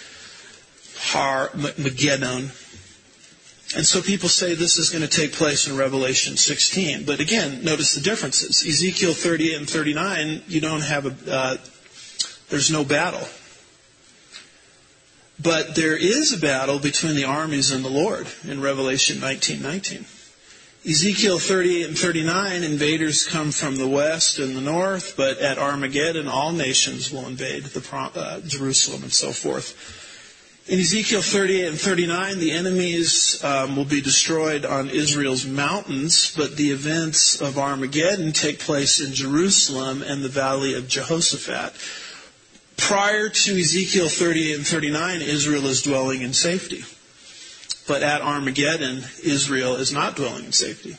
Mageddon. And so people say this is going to take place in Revelation 16. But again, notice the differences. Ezekiel 38 and 39, you don't have there's no battle. But there is a battle between the armies and the Lord in Revelation 19:19. Ezekiel 38 and 39, invaders come from the west and the north, but at Armageddon, all nations will invade Jerusalem and so forth. In Ezekiel 38 and 39, the enemies will be destroyed on Israel's mountains, but the events of Armageddon take place in Jerusalem and the valley of Jehoshaphat. Prior to Ezekiel 38 and 39, Israel is dwelling in safety. But at Armageddon, Israel is not dwelling in safety.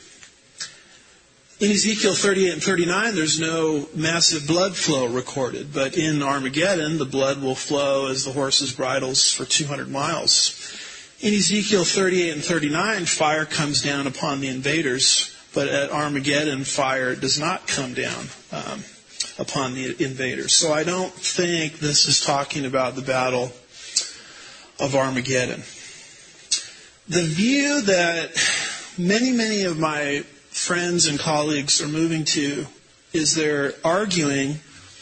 In Ezekiel 38 and 39, there's no massive blood flow recorded. But in Armageddon, the blood will flow as the horses' bridles for 200 miles. In Ezekiel 38 and 39, fire comes down upon the invaders. But at Armageddon, fire does not come down upon the invaders. So I don't think this is talking about the battle of Armageddon. The view that many of my friends and colleagues are moving to is they're arguing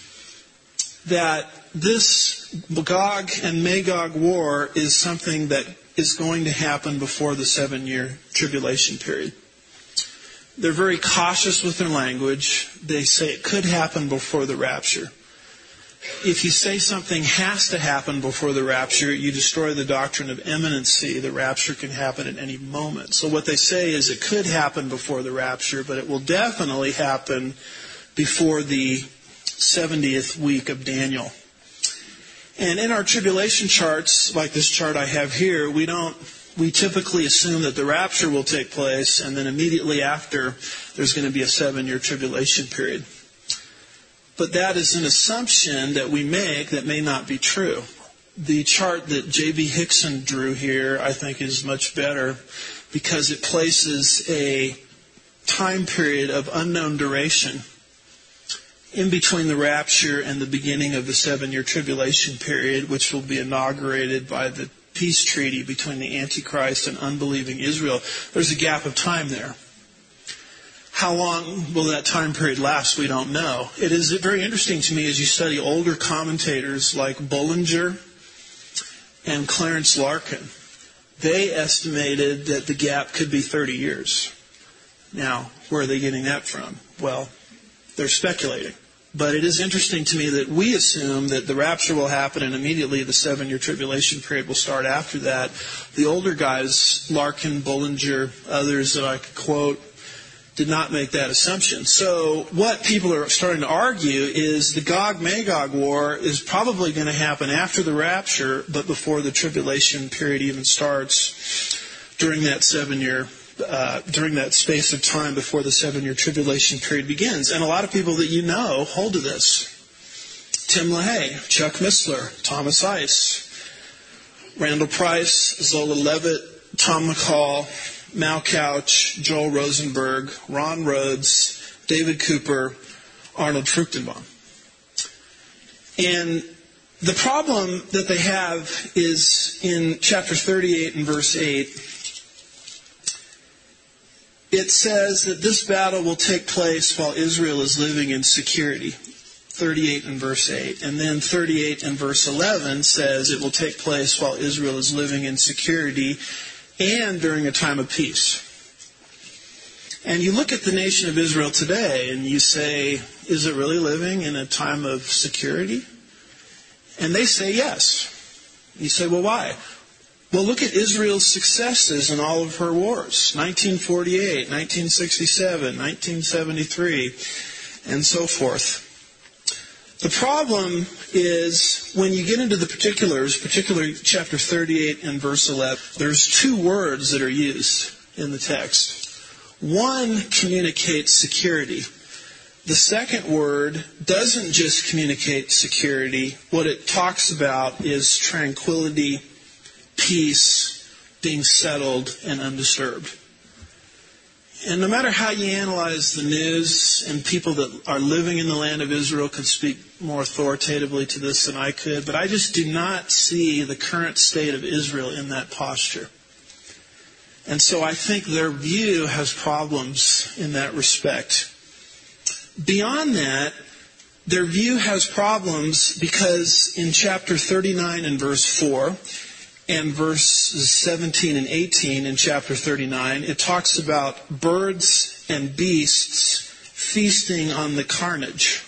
that this Gog and Magog war is something that is going to happen before the 7-year tribulation period. They're very cautious with their language. They say it could happen before the rapture. If you say something has to happen before the rapture, you destroy the doctrine of imminency. The rapture can happen at any moment. So what they say is it could happen before the rapture, but it will definitely happen before the 70th week of Daniel. And in our tribulation charts, like this chart I have here, we typically assume that the rapture will take place, and then immediately after, there's going to be a 7-year tribulation period. But that is an assumption that we make that may not be true. The chart that J.B. Hickson drew here, I think, is much better because it places a time period of unknown duration in between the rapture and the beginning of the 7-year tribulation period, which will be inaugurated by the peace treaty between the Antichrist and unbelieving Israel. There's a gap of time there. How long will that time period last? We don't know. It is very interesting to me as you study older commentators like Bullinger and Clarence Larkin. They estimated that the gap could be 30 years. Now, where are they getting that from? Well, they're speculating. But it is interesting to me that we assume that the rapture will happen and immediately the 7-year tribulation period will start after that. The older guys, Larkin, Bullinger, others that I could quote, did not make that assumption. So what people are starting to argue is the Gog-Magog war is probably going to happen after the rapture, but before the tribulation period even starts, during that space of time before the 7-year tribulation period begins. And a lot of people that you know hold to this. Tim LaHaye, Chuck Missler, Thomas Ice, Randall Price, Zola Levitt, Tom McCall, Mal Couch, Joel Rosenberg, Ron Rhodes, David Cooper, Arnold Fruchtenbaum. And the problem that they have is in chapter 38 and verse 8, it says that this battle will take place while Israel is living in security. 38 and verse 8. And then 38 and verse 11 says it will take place while Israel is living in security and during a time of peace. And you look at the nation of Israel today and you say, is it really living in a time of security? And they say yes. You say, well, why? Well, look at Israel's successes in all of her wars. 1948, 1967, 1973, and so forth. The problem is when you get into the particulars, particularly chapter 38 and verse 11, there's two words that are used in the text. One communicates security. The second word doesn't just communicate security. What it talks about is tranquility, peace, being settled and undisturbed. And no matter how you analyze the news, and people that are living in the land of Israel could speak more authoritatively to this than I could, but I just do not see the current state of Israel in that posture. And so I think their view has problems in that respect. Beyond that, their view has problems because in chapter 39 and verse 4, and verses 17 and 18 in chapter 39, it talks about birds and beasts feasting on the carnage.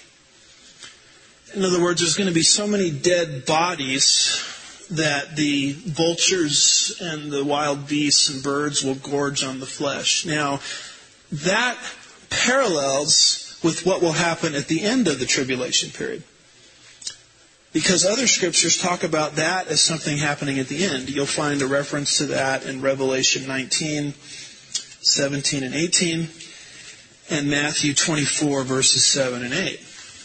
In other words, there's going to be so many dead bodies that the vultures and the wild beasts and birds will gorge on the flesh. Now, that parallels with what will happen at the end of the tribulation period. Because other scriptures talk about that as something happening at the end. You'll find a reference to that in Revelation 19, 17 and 18, and Matthew 24, verses 7 and 8.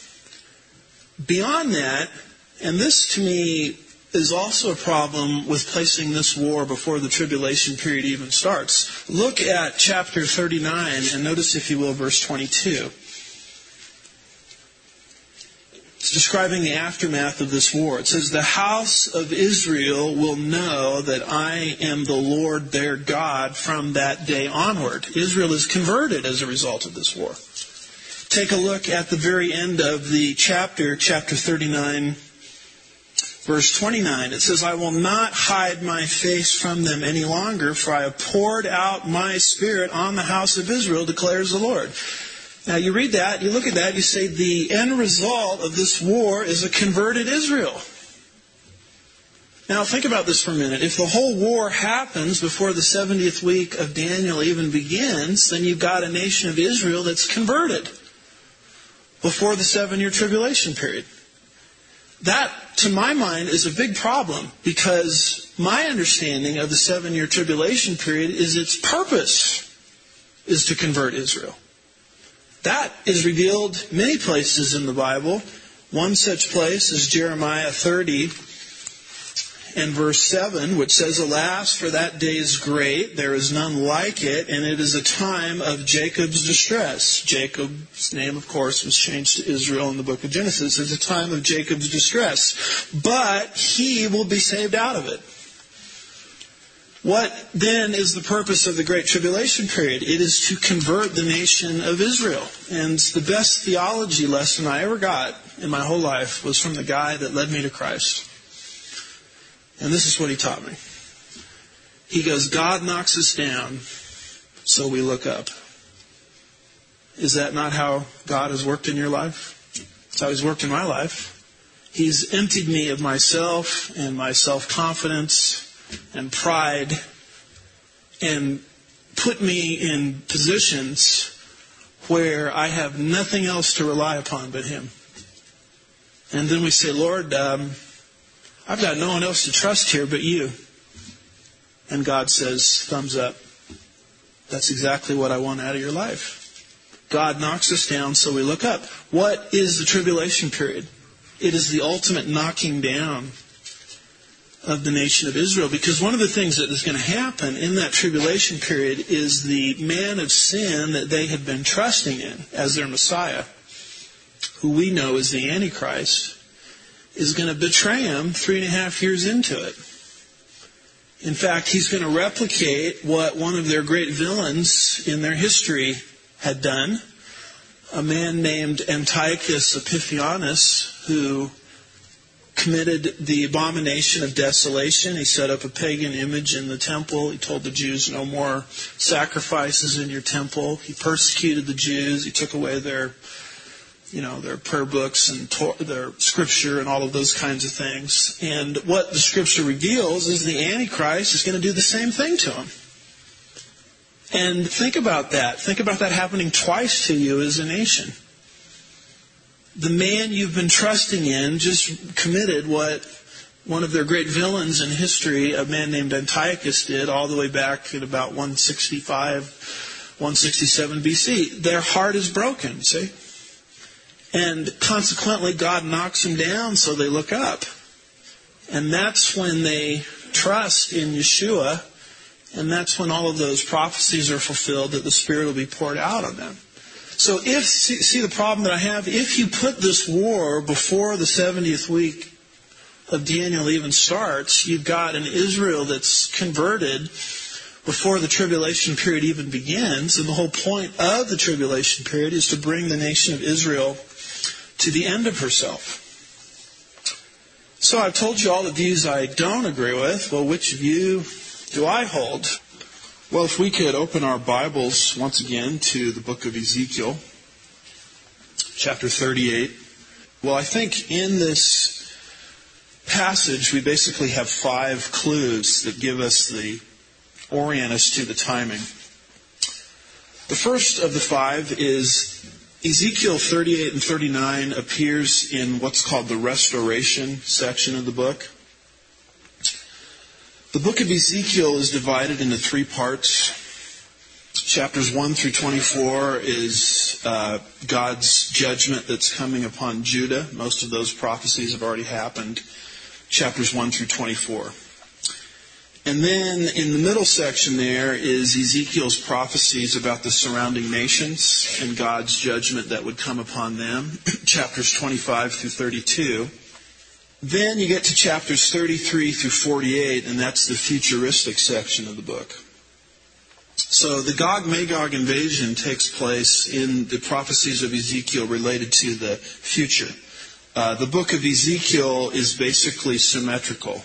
Beyond that, and this to me is also a problem with placing this war before the tribulation period even starts. Look at chapter 39 and notice, if you will, verse 22. It's describing the aftermath of this war. It says, the house of Israel will know that I am the Lord their God from that day onward. Israel is converted as a result of this war. Take a look at the very end of the chapter 39, verse 29. It says, I will not hide my face from them any longer, for I have poured out my Spirit on the house of Israel, declares the Lord. Now you read that, you look at that, you say the end result of this war is a converted Israel. Now think about this for a minute. If the whole war happens before the 70th week of Daniel even begins, then you've got a nation of Israel that's converted before the 7-year tribulation period. That, to my mind, is a big problem, because my understanding of the 7-year tribulation period is its purpose is to convert Israel. That is revealed many places in the Bible. One such place is Jeremiah 30 and verse 7, which says, alas, for that day is great, there is none like it, and it is a time of Jacob's distress. Jacob's name, of course, was changed to Israel in the book of Genesis. It's a time of Jacob's distress. But he will be saved out of it. What then is the purpose of the Great Tribulation period? It is to convert the nation of Israel. And the best theology lesson I ever got in my whole life was from the guy that led me to Christ. And this is what he taught me. He goes, God knocks us down, so we look up. Is that not how God has worked in your life? That's how He's worked in my life. He's emptied me of myself and my self-confidence and pride, and put me in positions where I have nothing else to rely upon but Him. And then we say, Lord, I've got no one else to trust here but You. And God says, thumbs up. That's exactly what I want out of your life. God knocks us down, so we look up. What is the tribulation period? It is the ultimate knocking down of the nation of Israel. Because one of the things that is going to happen in that tribulation period is the man of sin that they had been trusting in as their Messiah, who we know is the Antichrist, is going to betray him 3.5 years into it. In fact, he's going to replicate what one of their great villains in their history had done. A man named Antiochus Epiphanes, who committed the abomination of desolation. He set up a pagan image in the temple. He told the Jews, no more sacrifices in your temple. He persecuted the Jews. He took away their prayer books and their scripture and all of those kinds of things. And what the scripture reveals is the Antichrist is going to do the same thing to him. And think about that. Think about that happening twice to you as a nation. The man you've been trusting in just committed what one of their great villains in history, a man named Antiochus, did all the way back at about 165, 167 BC. Their heart is broken, see? And consequently, God knocks them down so they look up. And that's when they trust in Yeshua. And that's when all of those prophecies are fulfilled, that the Spirit will be poured out on them. So see the problem that I have? If you put this war before the 70th week of Daniel even starts, you've got an Israel that's converted before the tribulation period even begins. And the whole point of the tribulation period is to bring the nation of Israel to the end of herself. So I've told you all the views I don't agree with. Well, which view do I hold? Well, if we could open our Bibles once again to the book of Ezekiel, chapter 38. Well, I think in this passage we basically have 5 clues that give us orient us to the timing. The first of the 5 is Ezekiel 38 and 39 appears in what's called the restoration section of the book. The book of Ezekiel is divided into 3 parts. Chapters 1 through 24 is God's judgment that's coming upon Judah. Most of those prophecies have already happened. Chapters 1 through 24. And then in the middle section there is Ezekiel's prophecies about the surrounding nations and God's judgment that would come upon them. Chapters 25 through 32. Then you get to chapters 33 through 48, and that's the futuristic section of the book. So the Gog-Magog invasion takes place in the prophecies of Ezekiel related to the future. The book of Ezekiel is basically symmetrical.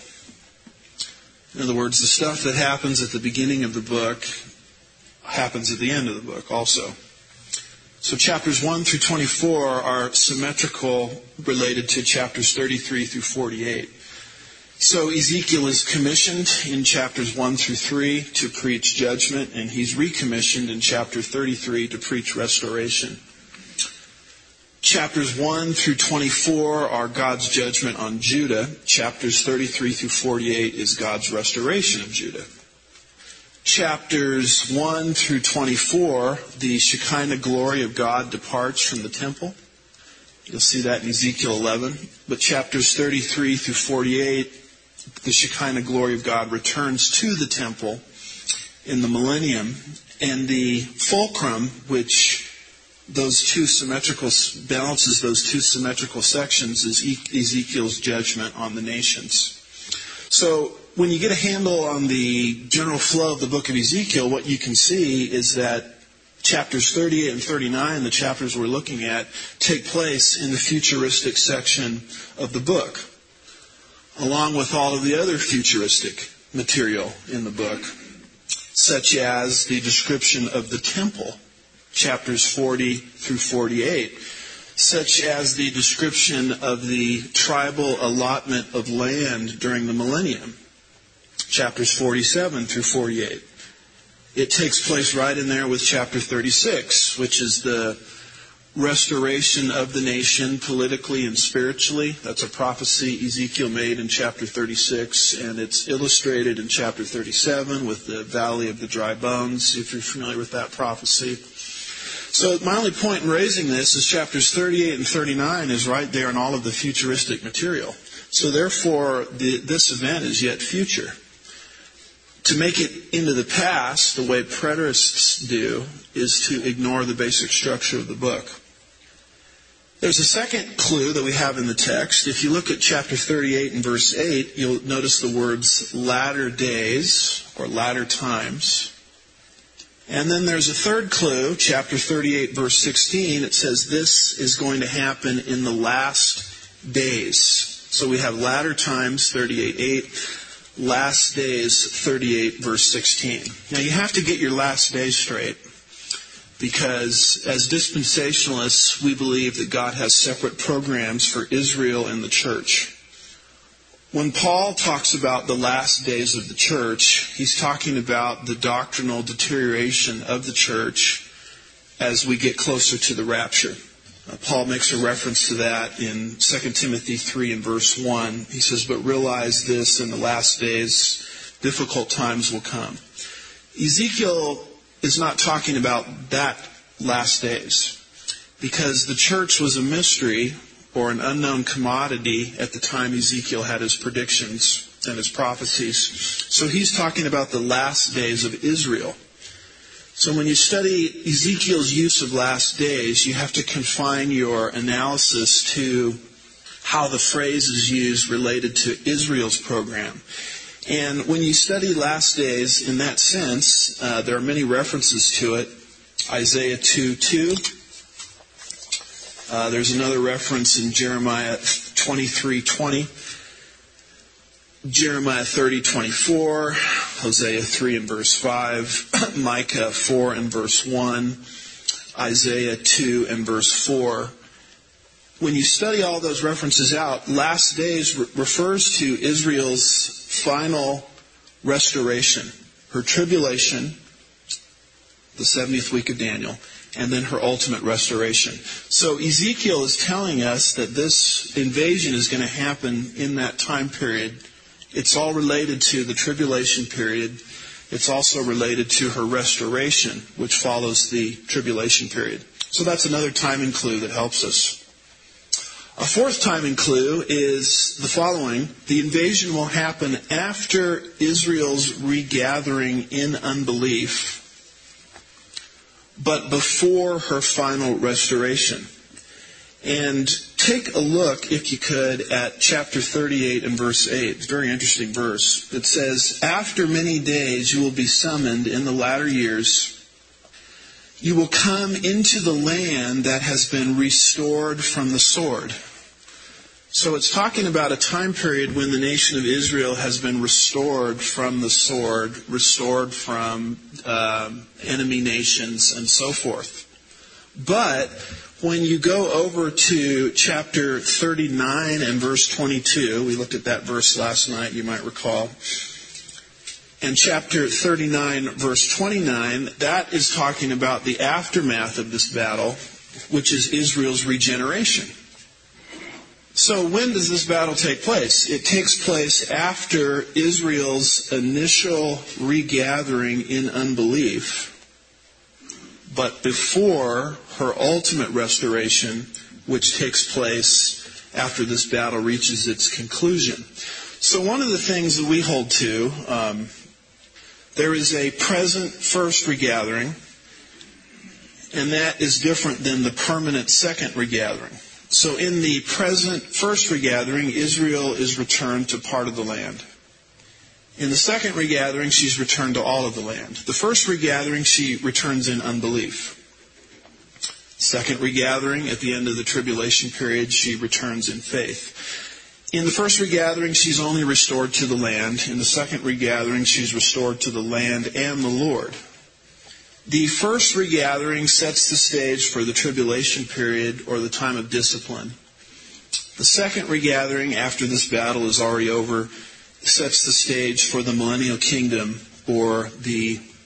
In other words, the stuff that happens at the beginning of the book happens at the end of the book also. So chapters 1 through 24 are symmetrical related to chapters 33 through 48. So Ezekiel is commissioned in chapters 1 through 3 to preach judgment, and he's recommissioned in chapter 33 to preach restoration. Chapters 1 through 24 are God's judgment on Judah. Chapters 33 through 48 is God's restoration of Judah. Chapters 1 through 24, the Shekinah glory of God departs from the temple. You'll see that in Ezekiel 11. But chapters 33 through 48, the Shekinah glory of God returns to the temple in the millennium. And the fulcrum, which balances those two symmetrical sections, is Ezekiel's judgment on the nations. So when you get a handle on the general flow of the book of Ezekiel, what you can see is that chapters 38 and 39, the chapters we're looking at, take place in the futuristic section of the book, along with all of the other futuristic material in the book, such as the description of the temple, chapters 40 through 48, such as the description of the tribal allotment of land during the millennium, chapters 47 through 48. it takes place right in there with chapter 36, which is the restoration of the nation politically and spiritually. That's a prophecy Ezekiel made in chapter 36, and it's illustrated in chapter 37 with the Valley of the Dry Bones, if you're familiar with that prophecy. So my only point in raising this is chapters 38 and 39 is right there in all of the futuristic material. So therefore, this event is yet future. To make it into the past, the way preterists do, is to ignore the basic structure of the book. There's a second clue that we have in the text. If you look at chapter 38 and verse 8, you'll notice the words latter days or latter times. And then there's a third clue, chapter 38, verse 16. It says this is going to happen in the last days. So we have latter times, 38:8, last days, 38, verse 16. Now you have to get your last days straight, because as dispensationalists, we believe that God has separate programs for Israel and the church. When Paul talks about the last days of the church, he's talking about the doctrinal deterioration of the church as we get closer to the rapture. Paul makes a reference to that in 2 Timothy 3 and verse 1. He says, "But realize this, in the last days, difficult times will come." Ezekiel is not talking about that last days, because the church was a mystery or an unknown commodity at the time Ezekiel had his predictions and his prophecies. So he's talking about the last days of Israel. So when you study Ezekiel's use of last days, you have to confine your analysis to how the phrase is used related to Israel's program. And when you study last days in that sense, there are many references to it. Isaiah 2:2. There's another reference in Jeremiah 23:20. Jeremiah 30:24, Hosea 3 and verse 5, Micah 4 and verse 1, Isaiah 2 and verse 4. When you study all those references out, last days refers to Israel's final restoration, her tribulation, the 70th week of Daniel, and then her ultimate restoration. So Ezekiel is telling us that this invasion is going to happen in that time period. It's all related to the tribulation period. It's also related to her restoration, which follows the tribulation period. So that's another timing clue that helps us. A fourth timing clue is the following. The invasion will happen after Israel's regathering in unbelief, but before her final restoration. And take a look, if you could, at chapter 38 and verse 8. It's a very interesting verse. It says, "After many days you will be summoned in the latter years. You will come into the land that has been restored from the sword." So it's talking about a time period when the nation of Israel has been restored from the sword, restored from enemy nations, and so forth. But when you go over to chapter 39 and verse 22, we looked at that verse last night, you might recall. And chapter 39, verse 29, that is talking about the aftermath of this battle, which is Israel's regeneration. So when does this battle take place? It takes place after Israel's initial regathering in unbelief, but before her ultimate restoration, which takes place after this battle reaches its conclusion. So one of the things that we hold to, there is a present first regathering, and that is different than the permanent second regathering. So in the present first regathering, Israel is returned to part of the land. In the second regathering, she's returned to all of the land. The first regathering, she returns in unbelief. Second regathering, at the end of the tribulation period, she returns in faith. In the first regathering, she's only restored to the land. In the second regathering, she's restored to the land and the Lord. The first regathering sets the stage for the tribulation period or the time of discipline. The second regathering, after this battle is already over, sets the stage for the millennial kingdom or the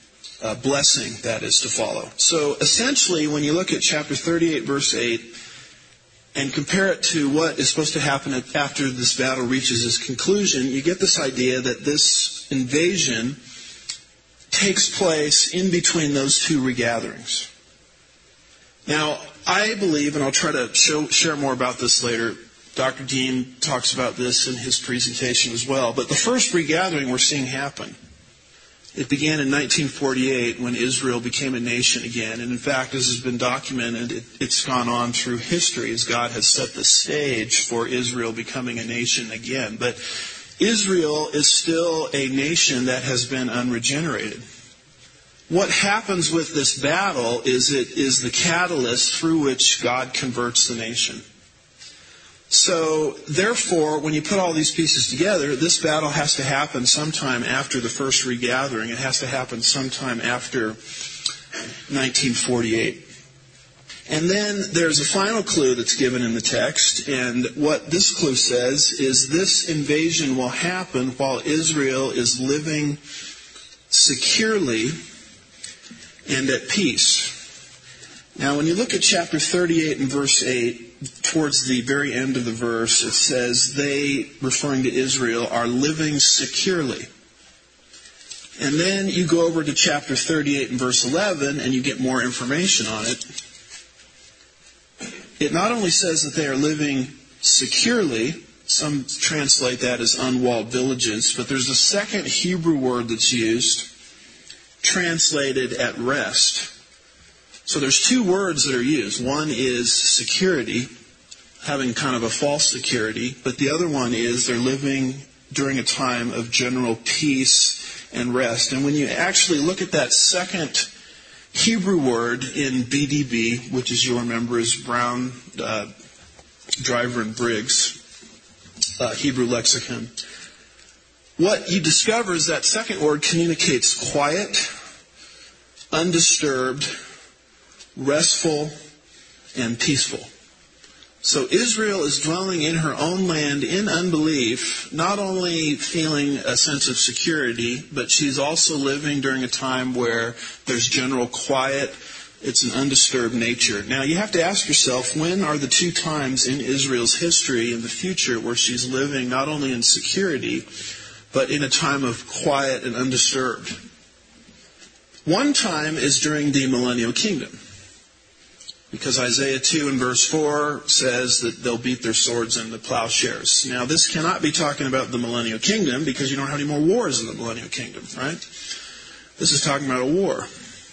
blessing that is to follow. So essentially, when you look at chapter 38, verse 8, and compare it to what is supposed to happen after this battle reaches its conclusion, you get this idea that this invasion takes place in between those two regatherings. Now, I believe, and I'll try to share more about this later, Dr. Dean talks about this in his presentation as well, but the first regathering we're seeing happen, it began in 1948 when Israel became a nation again. And in fact, as has been documented, it's gone on through history as God has set the stage for Israel becoming a nation again. But Israel is still a nation that has been unregenerated. What happens with this battle is it is the catalyst through which God converts the nation. So, therefore, when you put all these pieces together, this battle has to happen sometime after the first regathering. It has to happen sometime after 1948. And then there's a final clue that's given in the text, and what this clue says is this invasion will happen while Israel is living securely and at peace. Now, when you look at chapter 38 and verse 8, towards the very end of the verse, it says, they, referring to Israel, are living securely. And then you go over to chapter 38 and verse 11, and you get more information on it. It not only says that they are living securely, some translate that as unwalled villages, but there's a second Hebrew word that's used, translated at rest. So there's two words that are used. One is security, having kind of a false security, but the other one is they're living during a time of general peace and rest. And when you actually look at that second Hebrew word in BDB, which as you'll remember is Brown, Driver and Briggs, Hebrew lexicon, what you discover is that second word communicates quiet, undisturbed, restful, and peaceful. So Israel is dwelling in her own land in unbelief, not only feeling a sense of security, but she's also living during a time where there's general quiet. It's an undisturbed nature. Now you have to ask yourself, when are the two times in Israel's history in the future where she's living not only in security, but in a time of quiet and undisturbed? One time is during the millennial kingdom. Because Isaiah 2 and verse 4 says that they'll beat their swords into plowshares. Now, this cannot be talking about the millennial kingdom because you don't have any more wars in the millennial kingdom, right? This is talking about a war.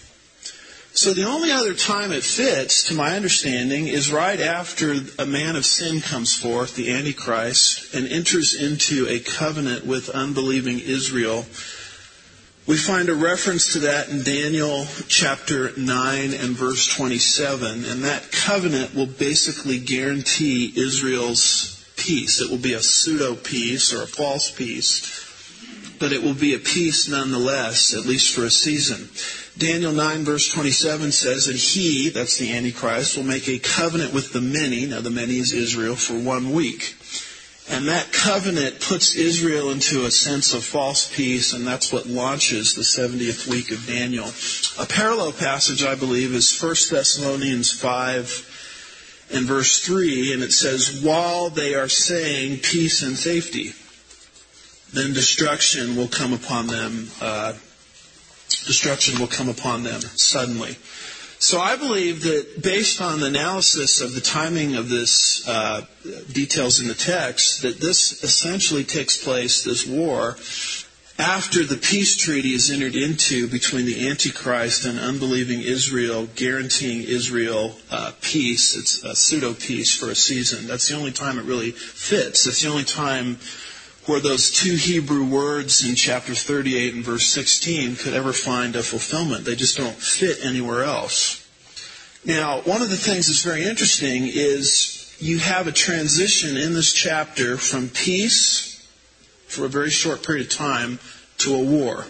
So the only other time it fits, to my understanding, is right after a man of sin comes forth, the Antichrist, and enters into a covenant with unbelieving Israel. We find a reference to that in Daniel chapter 9 and verse 27, and that covenant will basically guarantee Israel's peace. It will be a pseudo-peace or a false peace, but it will be a peace nonetheless, at least for a season. Daniel 9 verse 27 says that he, that's the Antichrist, will make a covenant with the many, now the many is Israel, for 1 week. And that covenant puts Israel into a sense of false peace, and that's what launches the 70th week of Daniel. A parallel passage, I believe, is 1 Thessalonians 5 and verse 3, and it says, while they are saying peace and safety, then destruction will come upon them. Destruction will come upon them suddenly. So I believe that based on the analysis of the timing of this details in the text, that this essentially takes place, this war, after the peace treaty is entered into between the Antichrist and unbelieving Israel, guaranteeing Israel peace. It's a pseudo-peace for a season. That's the only time it really fits. It's the only time where those two Hebrew words in chapter 38 and verse 16 could ever find a fulfillment. They just don't fit anywhere else. Now, one of the things that's very interesting is you have a transition in this chapter from peace for a very short period of time to a war.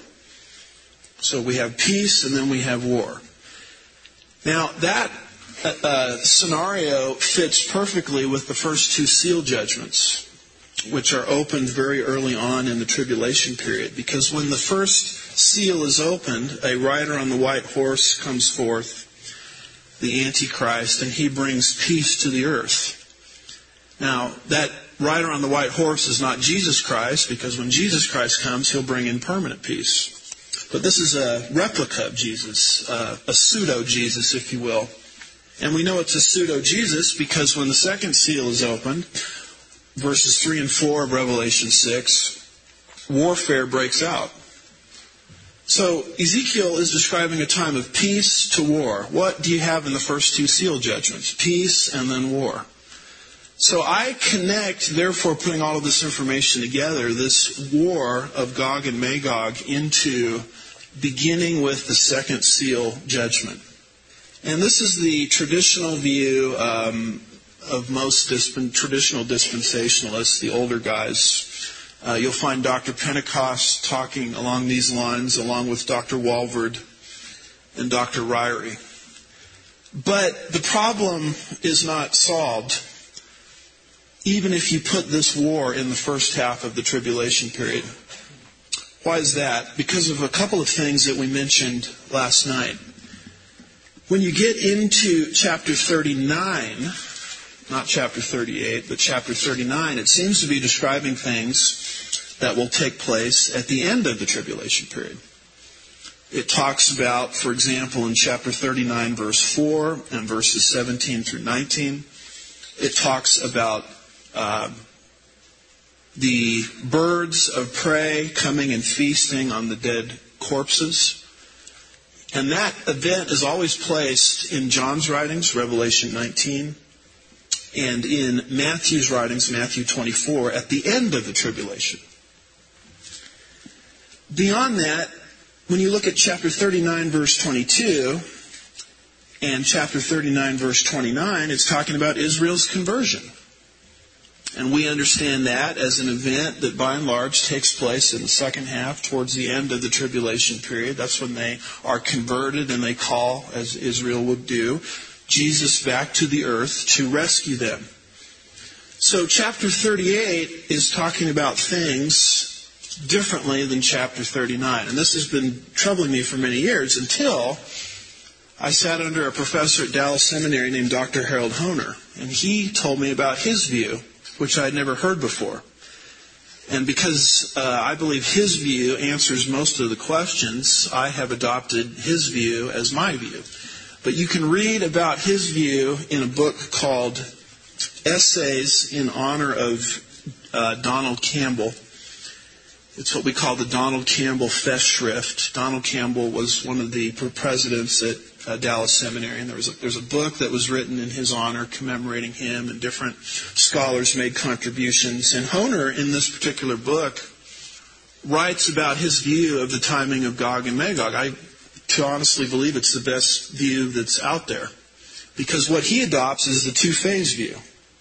So we have peace and then we have war. Now, that scenario fits perfectly with the first two seal judgments. which are opened very early on in the tribulation period. Because when the first seal is opened, a rider on the white horse comes forth, the Antichrist, and he brings peace to the earth. Now, that rider on the white horse is not Jesus Christ, because when Jesus Christ comes, he'll bring in permanent peace. But this is a replica of Jesus, a pseudo-Jesus, if you will. And we know it's a pseudo-Jesus because when the second seal is opened, verses 3 and 4 of Revelation 6, warfare breaks out. So Ezekiel is describing a time of peace to war. What do you have in the first two seal judgments? Peace and then war. So I connect, therefore, putting all of this information together, this war of Gog and Magog into beginning with the second seal judgment. And this is the traditional view of most traditional dispensationalists, the older guys. You'll find Dr. Pentecost talking along these lines, along with Dr. Walvoord and Dr. Ryrie. But the problem is not solved, even if you put this war in the first half of the tribulation period. Why is that? Because of a couple of things that we mentioned last night. When you get into chapter 39, not chapter 38, but chapter 39, it seems to be describing things that will take place at the end of the tribulation period. It talks about, for example, in chapter 39, verse 4 and verses 17 through 19, it talks about the birds of prey coming and feasting on the dead corpses. And that event is always placed in John's writings, Revelation 19, and in Matthew's writings, Matthew 24, at the end of the tribulation. Beyond that, when you look at chapter 39, verse 22, and chapter 39, verse 29, it's talking about Israel's conversion. And we understand that as an event that by and large takes place in the second half, towards the end of the tribulation period. That's when they are converted and they call, as Israel would do, Jesus back to the earth to rescue them. So chapter 38 is talking about things differently than chapter 39. And this has been troubling me for many years until I sat under a professor at Dallas Seminary named Dr. Harold Hoehner. And he told me about his view, which I had never heard before. And because I believe his view answers most of the questions, I have adopted his view as my view. But you can read about his view in a book called Essays in Honor of Donald Campbell. It's what we call the Donald Campbell Festschrift. Donald Campbell was one of the presidents at Dallas Seminary, and there's a book that was written in his honor commemorating him, and different scholars made contributions. And Hoehner, in this particular book, writes about his view of the timing of Gog and Magog. I honestly believe it's the best view that's out there, because what he adopts is the two-phase view.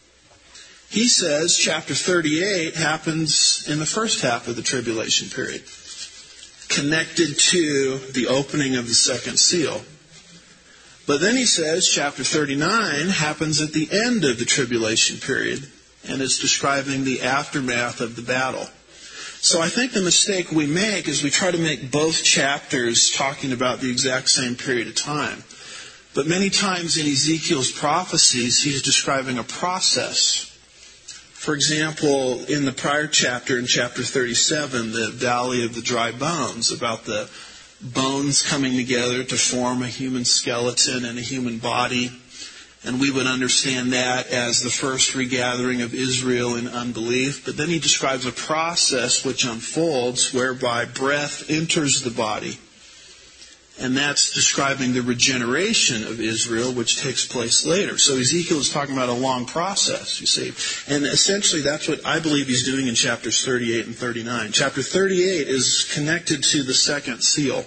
He says chapter 38 happens in the first half of the tribulation period, connected to the opening of the second seal. But then he says chapter 39 happens at the end of the tribulation period, and it's describing the aftermath of the battle. So I think the mistake we make is we try to make both chapters talking about the exact same period of time. But many times in Ezekiel's prophecies, he's describing a process. For example, in the prior chapter, in chapter 37, the Valley of the Dry Bones, about the bones coming together to form a human skeleton and a human body. And we would understand that as the first regathering of Israel in unbelief. But then he describes a process which unfolds whereby breath enters the body. And that's describing the regeneration of Israel, which takes place later. So Ezekiel is talking about a long process, you see. And essentially that's what I believe he's doing in chapters 38 and 39. Chapter 38 is connected to the second seal.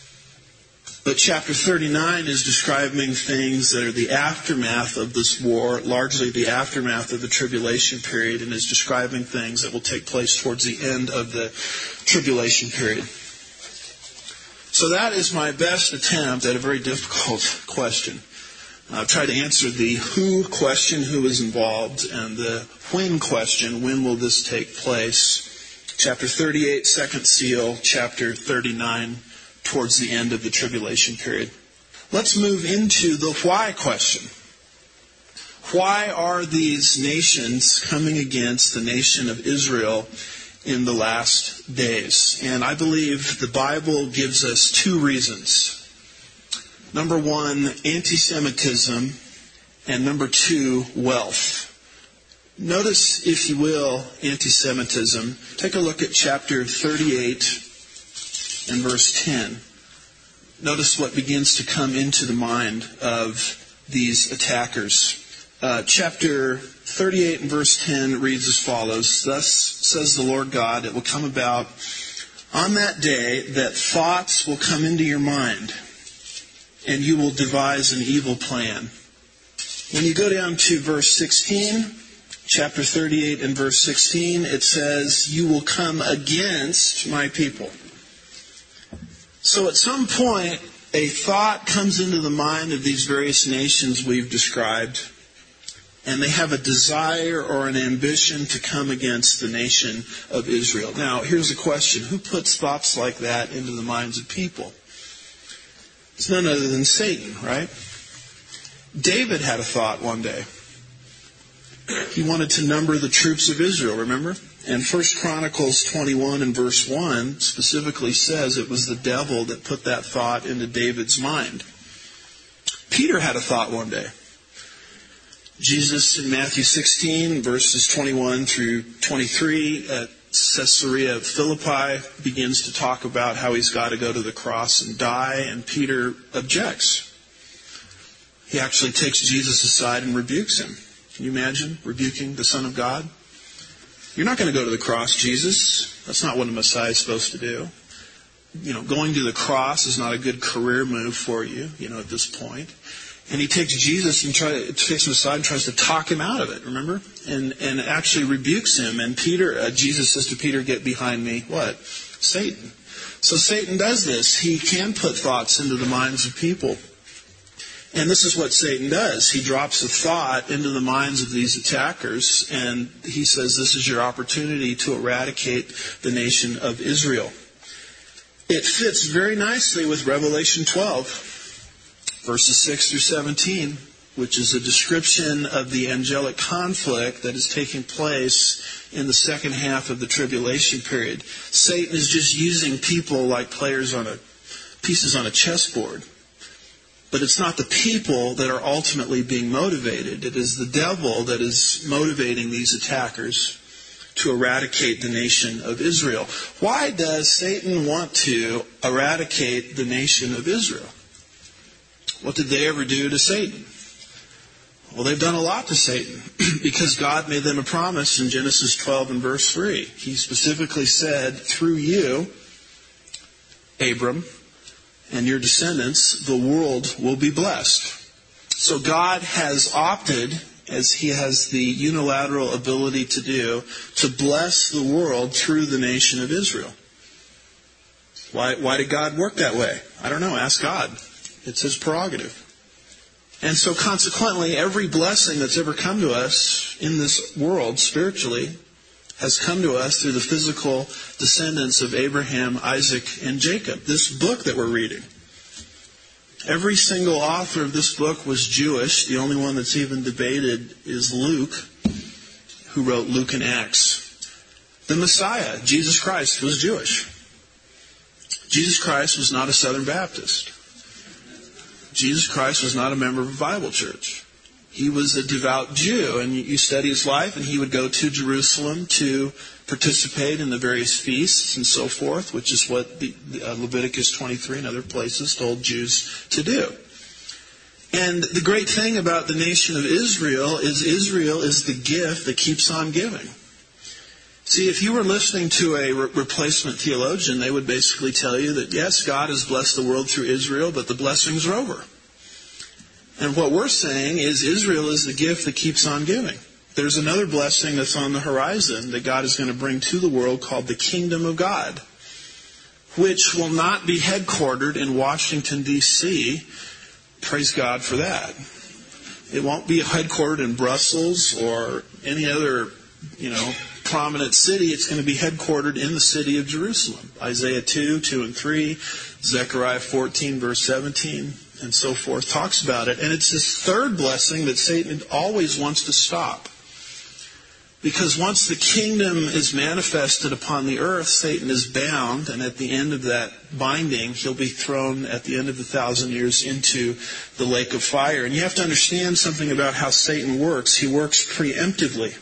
But chapter 39 is describing things that are the aftermath of this war, largely the aftermath of the tribulation period, and is describing things that will take place towards the end of the tribulation period. So that is my best attempt at a very difficult question. I've tried to answer the who question, who is involved, and the when question, when will this take place. Chapter 38, second seal, chapter 39, towards the end of the tribulation period. Let's move into the why question. Why are these nations coming against the nation of Israel in the last days? And I believe the Bible gives us two reasons. Number one, anti-Semitism, and number two, wealth. Notice, if you will, anti-Semitism. Take a look at chapter 38 and verse 10. Notice what begins to come into the mind of these attackers. Chapter 38 and verse 10 reads as follows. Thus says the Lord God, it will come about on that day that thoughts will come into your mind, and you will devise an evil plan. When you go down to verse 16, chapter 38 and verse 16, it says, you will come against my people. So at some point, a thought comes into the mind of these various nations we've described, and they have a desire or an ambition to come against the nation of Israel. Now, here's a question. Who puts thoughts like that into the minds of people? It's none other than Satan, right? David had a thought one day. He wanted to number the troops of Israel, remember? And 1 Chronicles 21 and verse 1 specifically says it was the devil that put that thought into David's mind. Peter had a thought one day. Jesus in Matthew 16, verses 21 through 23, at Caesarea Philippi, begins to talk about how he's got to go to the cross and die, and Peter objects. He actually takes Jesus aside and rebukes him. Can you imagine rebuking the Son of God? You're not going to go to the cross, Jesus. That's not what a Messiah is supposed to do. Going to the cross is not a good career move for you, at this point. And he takes Jesus and takes him aside and tries to talk him out of it, remember? And actually rebukes him. And Jesus says to Peter, get behind me, what? Satan. So Satan does this. He can put thoughts into the minds of people. And this is what Satan does. He drops a thought into the minds of these attackers, and he says this is your opportunity to eradicate the nation of Israel. It fits very nicely with Revelation 12, verses 6 through 17, which is a description of the angelic conflict that is taking place in the second half of the tribulation period. Satan is just using people like players on pieces on a chessboard. But it's not the people that are ultimately being motivated. It is the devil that is motivating these attackers to eradicate the nation of Israel. Why does Satan want to eradicate the nation of Israel? What did they ever do to Satan? Well, they've done a lot to Satan because God made them a promise in Genesis 12 and verse 3. He specifically said, through you, Abram, and your descendants, the world will be blessed. So God has opted, as he has the unilateral ability to do, to bless the world through the nation of Israel. Why did God work that way? I don't know. Ask God. It's his prerogative. And so consequently, every blessing that's ever come to us in this world spiritually has come to us through the physical descendants of Abraham, Isaac, and Jacob. This book that we're reading. Every single author of this book was Jewish. The only one that's even debated is Luke, who wrote Luke and Acts. The Messiah, Jesus Christ, was Jewish. Jesus Christ was not a Southern Baptist. Jesus Christ was not a member of a Bible church. He was a devout Jew, and you study his life, and he would go to Jerusalem to participate in the various feasts and so forth, which is what the Leviticus 23 and other places told Jews to do. And the great thing about the nation of Israel is the gift that keeps on giving. See, if you were listening to a replacement theologian, they would basically tell you that, yes, God has blessed the world through Israel, but the blessings are over. And what we're saying is Israel is the gift that keeps on giving. There's another blessing that's on the horizon that God is going to bring to the world called the Kingdom of God, which will not be headquartered in Washington, D.C. Praise God for that. It won't be headquartered in Brussels or any other, prominent city. It's going to be headquartered in the city of Jerusalem. Isaiah 2 and 3, Zechariah 14, verse 17, and so forth talks about it. And it's this third blessing that Satan always wants to stop. Because once the kingdom is manifested upon the earth, Satan is bound, and at the end of that binding, he'll be thrown at the end of the 1,000 years into the lake of fire. And you have to understand something about how Satan works. He works preemptively.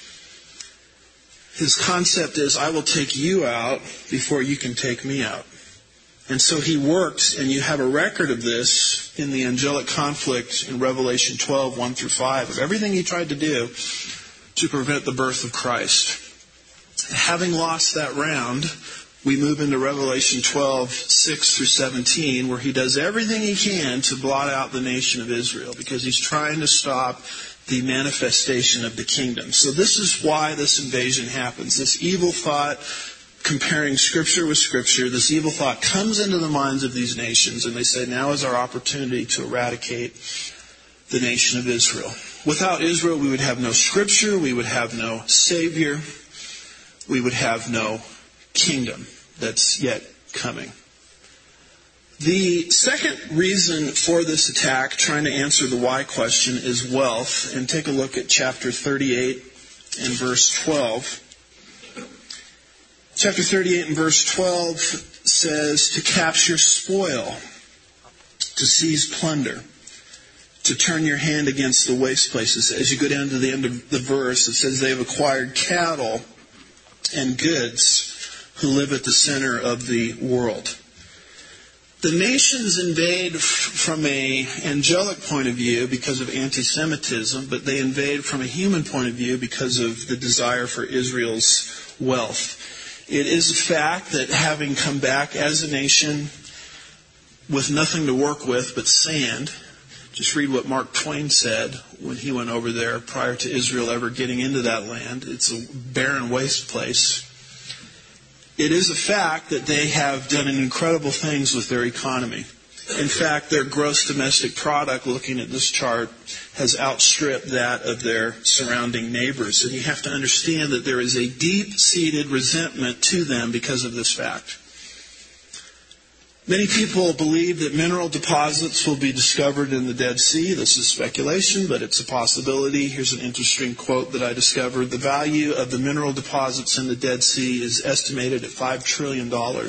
His concept is, I will take you out before you can take me out. And so he works, and you have a record of this in the angelic conflict in Revelation 12, 1 through 5, of everything he tried to do to prevent the birth of Christ. Having lost that round, we move into Revelation 12, 6 through 17, where he does everything he can to blot out the nation of Israel, because he's trying to stop the manifestation of the kingdom. So this is why this invasion happens. This evil thought, comparing Scripture with Scripture, this evil thought comes into the minds of these nations, and they say, now is our opportunity to eradicate the nation of Israel. Without Israel, we would have no Scripture, we would have no Savior, we would have no kingdom that's yet coming. The second reason for this attack, trying to answer the why question, is wealth. And take a look at chapter 38 and verse 12. Chapter 38 and verse 12 says, to capture spoil, to seize plunder, to turn your hand against the waste places. As you go down to the end of the verse, it says they have acquired cattle and goods who live at the center of the world. The nations invade from an angelic point of view because of anti-Semitism, but they invade from a human point of view because of the desire for Israel's wealth. It is a fact that having come back as a nation with nothing to work with but sand, just read what Mark Twain said when he went over there prior to Israel ever getting into that land. It's a barren waste place. It is a fact that they have done incredible things with their economy. In fact, their gross domestic product, looking at this chart, has outstripped that of their surrounding neighbors. And you have to understand that there is a deep-seated resentment to them because of this fact. Many people believe that mineral deposits will be discovered in the Dead Sea. This is speculation, but it's a possibility. Here's an interesting quote that I discovered. The value of the mineral deposits in the Dead Sea is estimated at $5 trillion.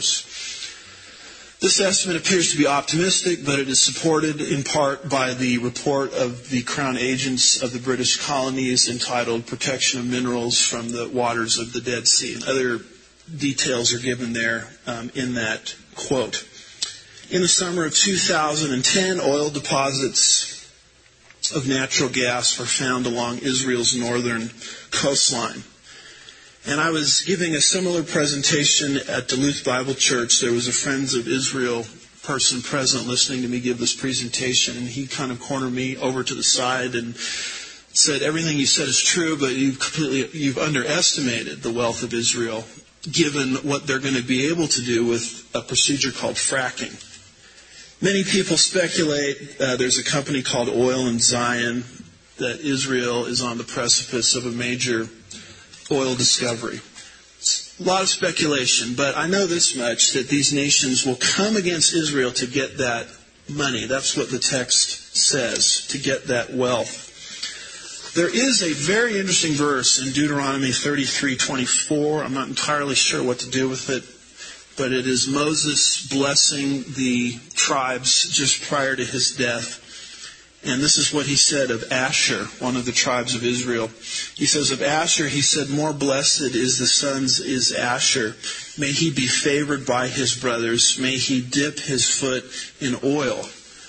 This estimate appears to be optimistic, but it is supported in part by the report of the Crown Agents of the British colonies entitled Protection of Minerals from the Waters of the Dead Sea. And other details are given there in that quote. In the summer of 2010, oil deposits of natural gas were found along Israel's northern coastline. And I was giving a similar presentation at Duluth Bible Church. There was a Friends of Israel person present listening to me give this presentation, and he kind of cornered me over to the side and said, everything you said is true, but you've underestimated the wealth of Israel, given what they're going to be able to do with a procedure called fracking. Many people speculate there's a company called Oil in Zion that Israel is on the precipice of a major oil discovery. It's a lot of speculation, but I know this much, that these nations will come against Israel to get that money. That's what the text says, to get that wealth. There is a very interesting verse in Deuteronomy 33:24. I'm not entirely sure what to do with it, but it is Moses blessing the tribes just prior to his death. And this is what he said of Asher, one of the tribes of Israel. He says of Asher, he said, more blessed is the sons is Asher. May he be favored by his brothers. May he dip his foot in oil.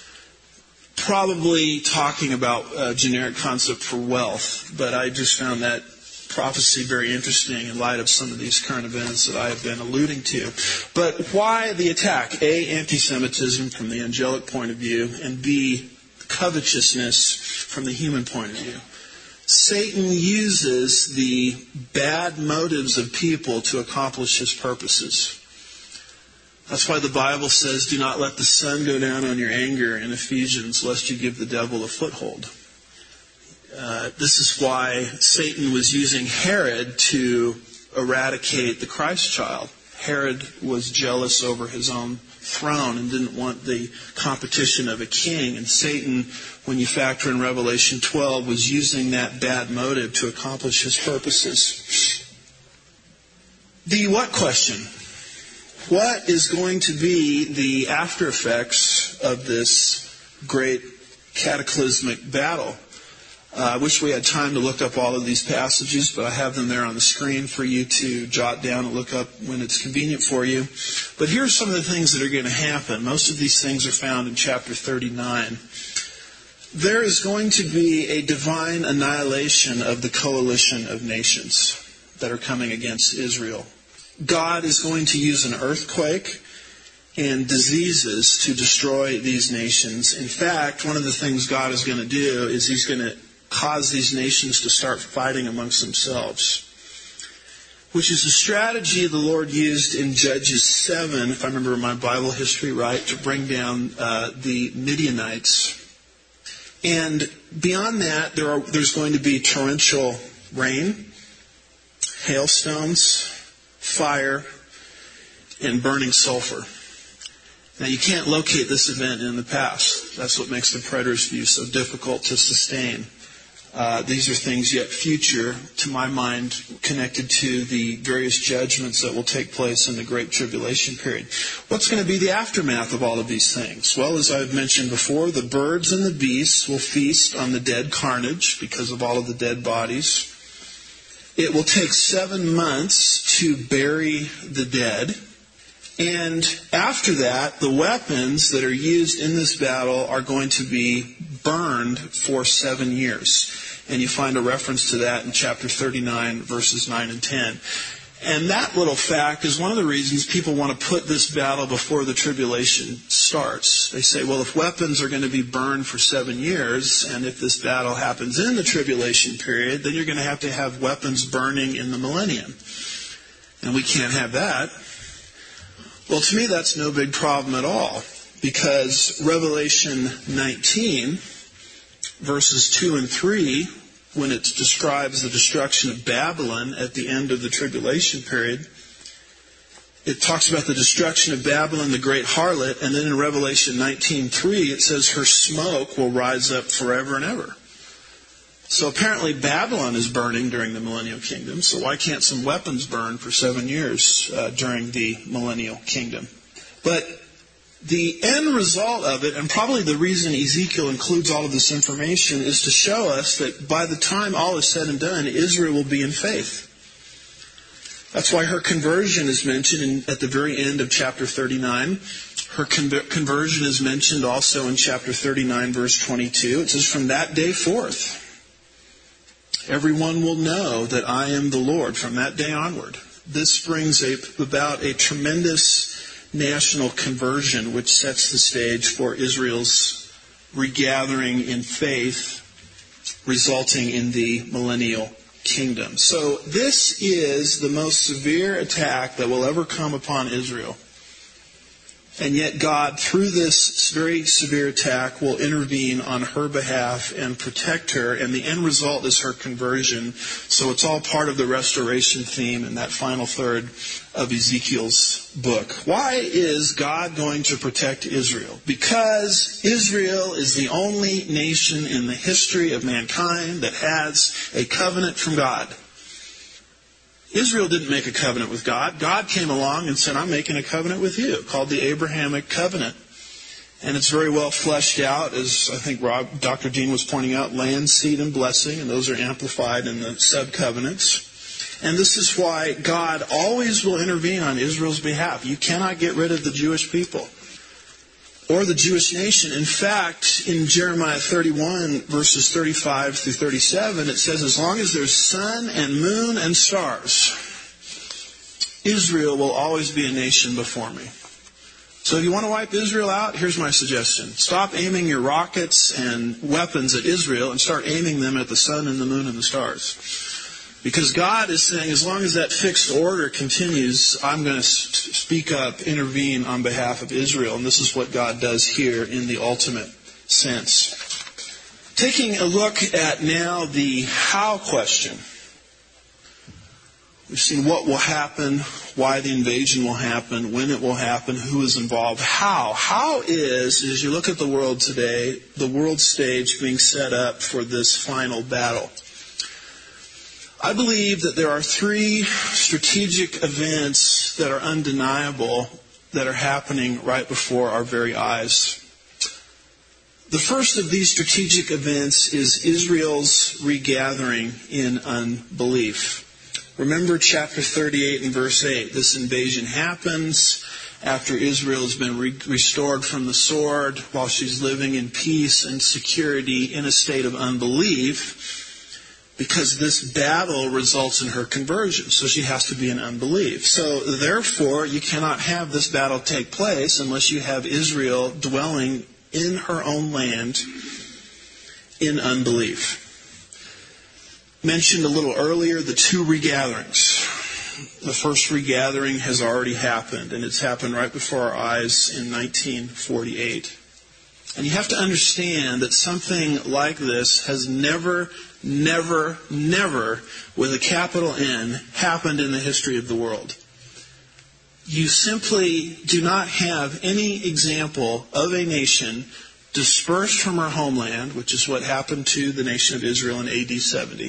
Probably talking about a generic concept for wealth, but I just found that prophecy very interesting in light of some of these current events that I have been alluding to. But why the attack? A, anti-Semitism from the angelic point of view, and B, covetousness from the human point of view. Satan uses the bad motives of people to accomplish his purposes. That's why the Bible says, do not let the sun go down on your anger in Ephesians, lest you give the devil a foothold. This is why Satan was using Herod to eradicate the Christ child. Herod was jealous over his own throne and didn't want the competition of a king. And Satan, when you factor in Revelation 12, was using that bad motive to accomplish his purposes. The what question? What is going to be the after effects of this great cataclysmic battle? I wish we had time to look up all of these passages, but I have them there on the screen for you to jot down and look up when it's convenient for you. But here are some of the things that are going to happen. Most of these things are found in chapter 39. There is going to be a divine annihilation of the coalition of nations that are coming against Israel. God is going to use an earthquake and diseases to destroy these nations. In fact, one of the things God is going to do is He's going to cause these nations to start fighting amongst themselves, which is a strategy the Lord used in Judges 7, if I remember my Bible history right, to bring down the Midianites. And beyond that, there's going to be torrential rain, hailstones, fire, and burning sulfur. Now, you can't locate this event in the past. That's what makes the preterist view so difficult to sustain. These are things yet future, to my mind, connected to the various judgments that will take place in the Great Tribulation period. What's going to be the aftermath of all of these things? Well, as I've mentioned before, the birds and the beasts will feast on the dead carnage because of all of the dead bodies. It will take 7 months to bury the dead. And after that, the weapons that are used in this battle are going to be burned for 7 years. And you find a reference to that in chapter 39, verses 9 and 10. And that little fact is one of the reasons people want to put this battle before the tribulation starts. They say, well, if weapons are going to be burned for 7 years, and if this battle happens in the tribulation period, then you're going to have weapons burning in the millennium. And we can't have that. Well, to me, that's no big problem at all, because Revelation 19, verses 2 and 3, when it describes the destruction of Babylon at the end of the tribulation period, it talks about the destruction of Babylon, the great harlot, and then in Revelation 19:3, it says her smoke will rise up forever and ever. So apparently Babylon is burning during the millennial kingdom, so why can't some weapons burn for 7 years during the millennial kingdom? But the end result of it, and probably the reason Ezekiel includes all of this information, is to show us that by the time all is said and done, Israel will be in faith. That's why her conversion is mentioned at the very end of chapter 39. Her conversion is mentioned also in chapter 39, verse 22. It says, from that day forth, everyone will know that I am the Lord from that day onward. This brings about a tremendous national conversion, which sets the stage for Israel's regathering in faith, resulting in the millennial kingdom. So this is the most severe attack that will ever come upon Israel. And yet God, through this very severe attack, will intervene on her behalf and protect her. And the end result is her conversion. So it's all part of the restoration theme in that final third of Ezekiel's book. Why is God going to protect Israel? Because Israel is the only nation in the history of mankind that has a covenant from God. Israel didn't make a covenant with God. God came along and said, I'm making a covenant with you, called the Abrahamic covenant. And it's very well fleshed out, as I think Dr. Dean was pointing out, land, seed, and blessing, and those are amplified in the sub-covenants. And this is why God always will intervene on Israel's behalf. You cannot get rid of the Jewish people or the Jewish nation. In fact, in Jeremiah 31, verses 35 through 37, it says, as long as there's sun and moon and stars, Israel will always be a nation before me. So if you want to wipe Israel out, here's my suggestion. Stop aiming your rockets and weapons at Israel and start aiming them at the sun and the moon and the stars. Because God is saying, as long as that fixed order continues, I'm going to speak up, intervene on behalf of Israel. And this is what God does here in the ultimate sense. Taking a look at now the how question. We've seen what will happen, why the invasion will happen, when it will happen, who is involved. How? How is, as you look at the world today, the world stage being set up for this final battle? I believe that there are three strategic events that are undeniable that are happening right before our very eyes. The first of these strategic events is Israel's regathering in unbelief. Remember chapter 38 and verse 8. This invasion happens after Israel has been restored from the sword while she's living in peace and security in a state of unbelief, because this battle results in her conversion. So she has to be in unbelief. So therefore, you cannot have this battle take place unless you have Israel dwelling in her own land in unbelief. Mentioned a little earlier the two regatherings. The first regathering has already happened, and it's happened right before our eyes in 1948. And you have to understand that something like this has never, with a capital N, happened in the history of the world. You simply do not have any example of a nation dispersed from her homeland, which is what happened to the nation of Israel in AD 70,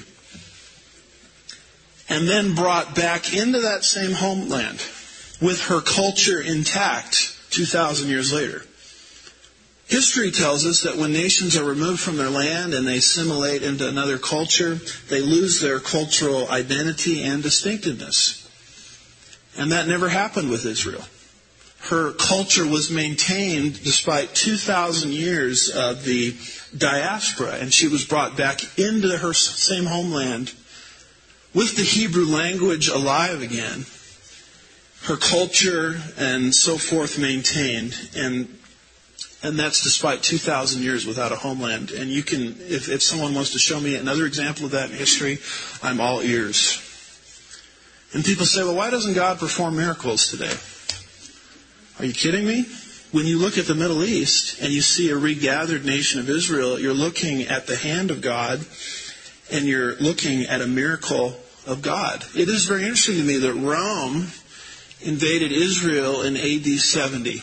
and then brought back into that same homeland with her culture intact 2,000 years later. History tells us that when nations are removed from their land and they assimilate into another culture, they lose their cultural identity and distinctiveness. And that never happened with Israel. Her culture was maintained despite 2,000 years of the diaspora, and she was brought back into her same homeland with the Hebrew language alive again, her culture and so forth maintained, and that's despite 2,000 years without a homeland. And you can, if someone wants to show me another example of that in history, I'm all ears. And people say, well, why doesn't God perform miracles today? Are you kidding me? When you look at the Middle East and you see a regathered nation of Israel, you're looking at the hand of God and you're looking at a miracle of God. It is very interesting to me that Rome invaded Israel in AD 70.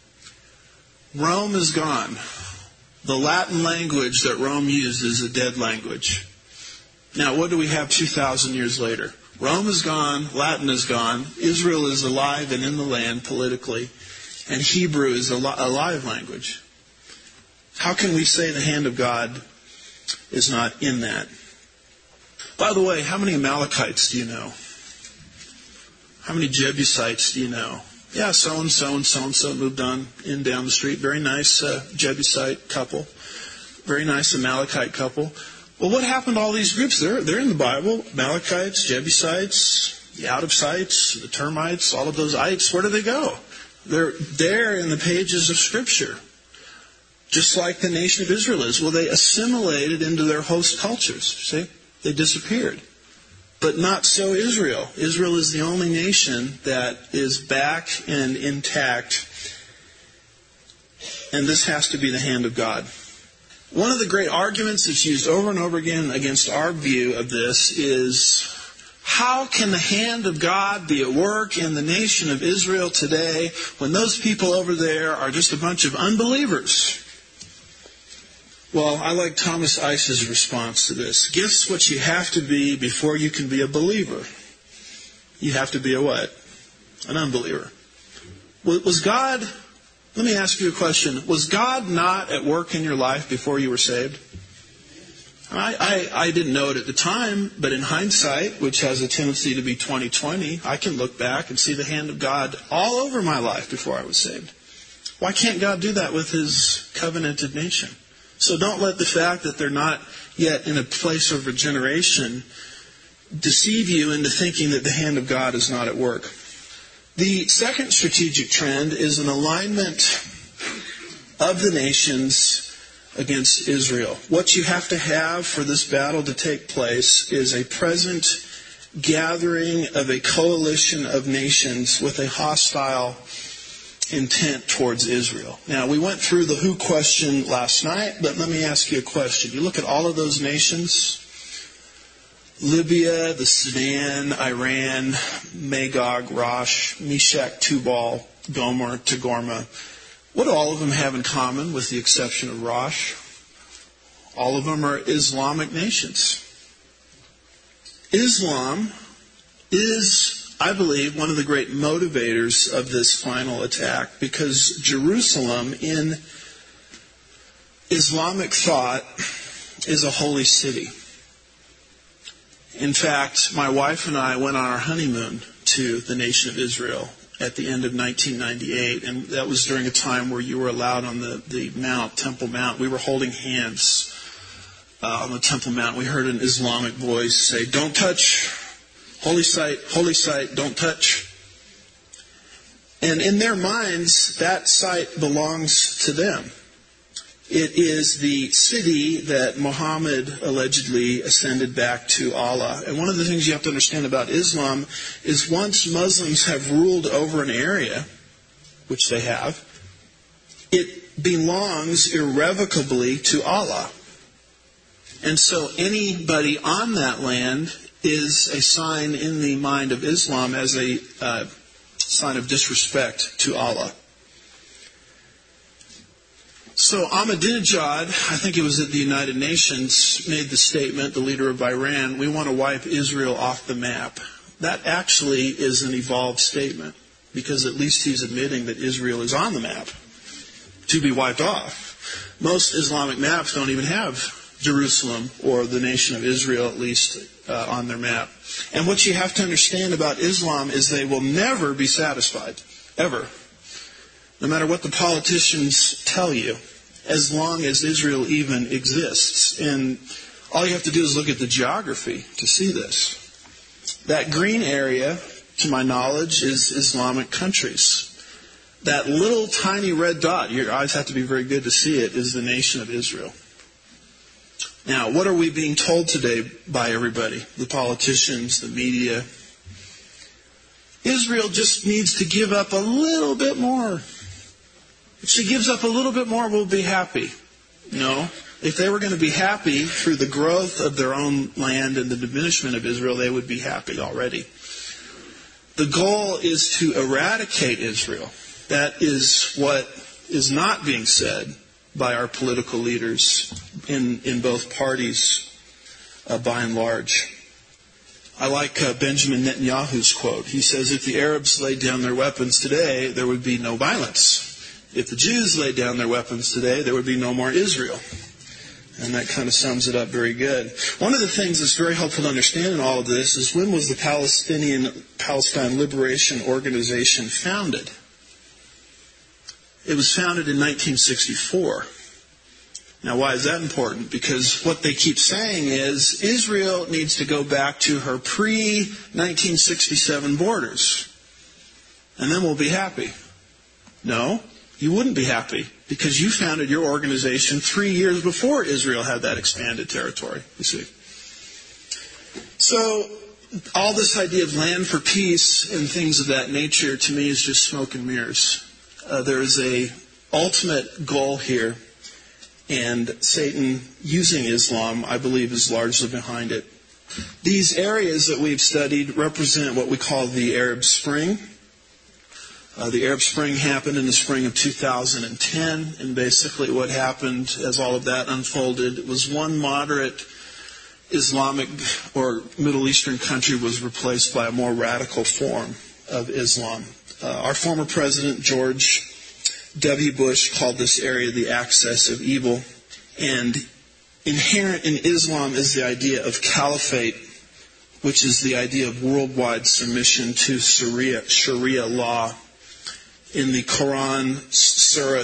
Rome is gone. The Latin language that Rome used is a dead language. Now, what do we have 2,000 years later? Rome is gone, Latin is gone, Israel is alive and in the land politically, and Hebrew is a live language. How can we say the hand of God is not in that? By the way, how many Amalekites do you know? How many Jebusites do you know? Yeah, so-and-so and so-and-so moved on in down the street. Very nice Jebusite couple. Very nice Amalekite couple. Well, what happened to all these groups? They're in the Bible. Amalekites, Jebusites, the out-of-sites, the termites, all of those ites. Where do they go? They're there in the pages of Scripture. Just like the nation of Israel is. Well, they assimilated into their host cultures. See? They disappeared. But not so Israel. Israel is the only nation that is back and intact. And this has to be the hand of God. One of the great arguments that's used over and over again against our view of this is, how can the hand of God be at work in the nation of Israel today when those people over there are just a bunch of unbelievers? Well, I like Thomas Ice's response to this. Guess what you have to be before you can be a believer? You have to be a what? An unbeliever. Was God, let me ask you a question. Was God not at work in your life before you were saved? I didn't know it at the time, but in hindsight, which has a tendency to be 20/20, I can look back and see the hand of God all over my life before I was saved. Why can't God do that with His covenanted nation? So don't let the fact that they're not yet in a place of regeneration deceive you into thinking that the hand of God is not at work. The second strategic trend is an alignment of the nations against Israel. What you have to have for this battle to take place is a present gathering of a coalition of nations with a hostile intent towards Israel. Now, we went through the who question last night, but let me ask you a question. You look at all of those nations, Libya, the Sudan, Iran, Magog, Rosh, Meshech, Tubal, Gomer, Togarmah. What do all of them have in common with the exception of Rosh? All of them are Islamic nations. Islam is, I believe, one of the great motivators of this final attack, because Jerusalem in Islamic thought is a holy city. In fact, my wife and I went on our honeymoon to the nation of Israel at the end of 1998, and that was during a time where you were allowed on the Mount, Temple Mount. We were holding hands on the Temple Mount. We heard an Islamic voice say, "Don't touch, holy site, don't touch." And in their minds, that site belongs to them. It is the city that Muhammad allegedly ascended back to Allah. And one of the things you have to understand about Islam is once Muslims have ruled over an area, which they have, it belongs irrevocably to Allah. And so anybody on that land is a sign in the mind of Islam as a sign of disrespect to Allah. So Ahmadinejad, I think it was at the United Nations, made the statement, the leader of Iran, "We want to wipe Israel off the map." That actually is an evolved statement, because at least he's admitting that Israel is on the map to be wiped off. Most Islamic maps don't even have Jerusalem or the nation of Israel, at least on their map. And what you have to understand about Islam is they will never be satisfied, ever. No matter what the politicians tell you, as long as Israel even exists. And all you have to do is look at the geography to see this. That green area, to my knowledge, is Islamic countries. That little tiny red dot, your eyes have to be very good to see it, is the nation of Israel. Now, what are we being told today by everybody? The politicians, the media. Israel just needs to give up a little bit more. If she gives up a little bit more, we'll be happy. No. If they were going to be happy through the growth of their own land and the diminishment of Israel, they would be happy already. The goal is to eradicate Israel. That is what is not being said by our political leaders in both parties, by and large. I like Benjamin Netanyahu's quote. He says, "If the Arabs laid down their weapons today, there would be no violence. If the Jews laid down their weapons today, there would be no more Israel." And that kind of sums it up very good. One of the things that's very helpful to understand in all of this is, when was the Palestine Liberation Organization founded? It was founded in 1964. Now, why is that important? Because what they keep saying is Israel needs to go back to her pre-1967 borders, and then we'll be happy. No. You wouldn't be happy, because you founded your organization 3 years before Israel had that expanded territory, you see. So all this idea of land for peace and things of that nature, to me, is just smoke and mirrors. There is a ultimate goal here, and Satan, using Islam, I believe, is largely behind it. These areas that we've studied represent what we call the Arab Spring. The Arab Spring happened in the spring of 2010, and basically what happened as all of that unfolded was one moderate Islamic or Middle Eastern country was replaced by a more radical form of Islam. Our former president, George W. Bush, called this area the axis of evil. And inherent in Islam is the idea of caliphate, which is the idea of worldwide submission to Sharia law. In the Quran, Surah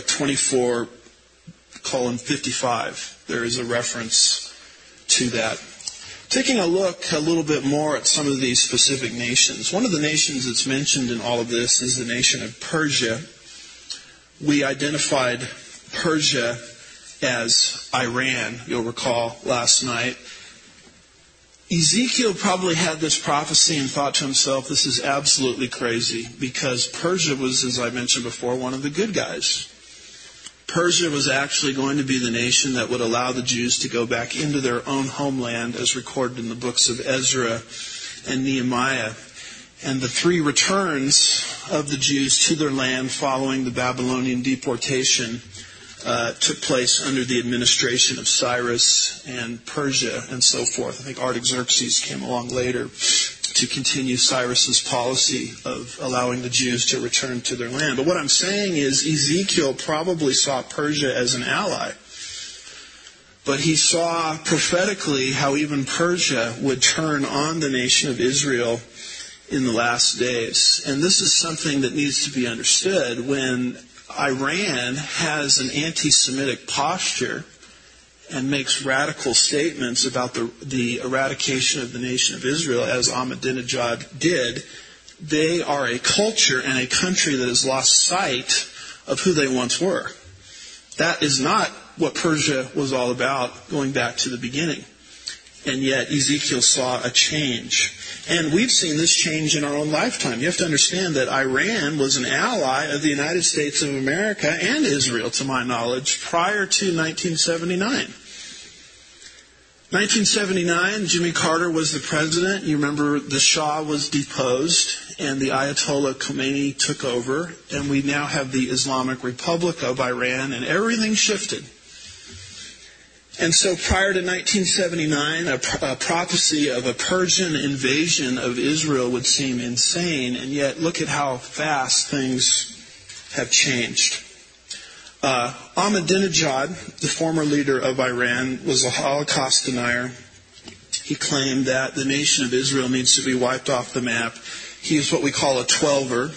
24:55, there is a reference to that. Taking a look a little bit more at some of these specific nations. One of the nations that's mentioned in all of this is the nation of Persia. We identified Persia as Iran, you'll recall, last night. Ezekiel probably had this prophecy and thought to himself, this is absolutely crazy, because Persia was, as I mentioned before, one of the good guys. Persia was actually going to be the nation that would allow the Jews to go back into their own homeland, as recorded in the books of Ezra and Nehemiah. And the three returns of the Jews to their land following the Babylonian deportation took place under the administration of Cyrus and Persia and so forth. I think Artaxerxes came along later to continue Cyrus's policy of allowing the Jews to return to their land. But what I'm saying is Ezekiel probably saw Persia as an ally. But he saw prophetically how even Persia would turn on the nation of Israel in the last days. And this is something that needs to be understood. When Iran has an anti-Semitic posture and makes radical statements about the eradication of the nation of Israel, as Ahmadinejad did, they are a culture and a country that has lost sight of who they once were. That is not what Persia was all about going back to the beginning. And yet Ezekiel saw a change. And we've seen this change in our own lifetime. You have to understand that Iran was an ally of the United States of America and Israel, to my knowledge, prior to 1979. 1979, Jimmy Carter was the president. You remember the Shah was deposed and the Ayatollah Khomeini took over. And we now have the Islamic Republic of Iran, and everything shifted. And so prior to 1979, a prophecy of a Persian invasion of Israel would seem insane, and yet look at how fast things have changed. Ahmadinejad, the former leader of Iran, was a Holocaust denier. He claimed that the nation of Israel needs to be wiped off the map. He is what we call a Twelver.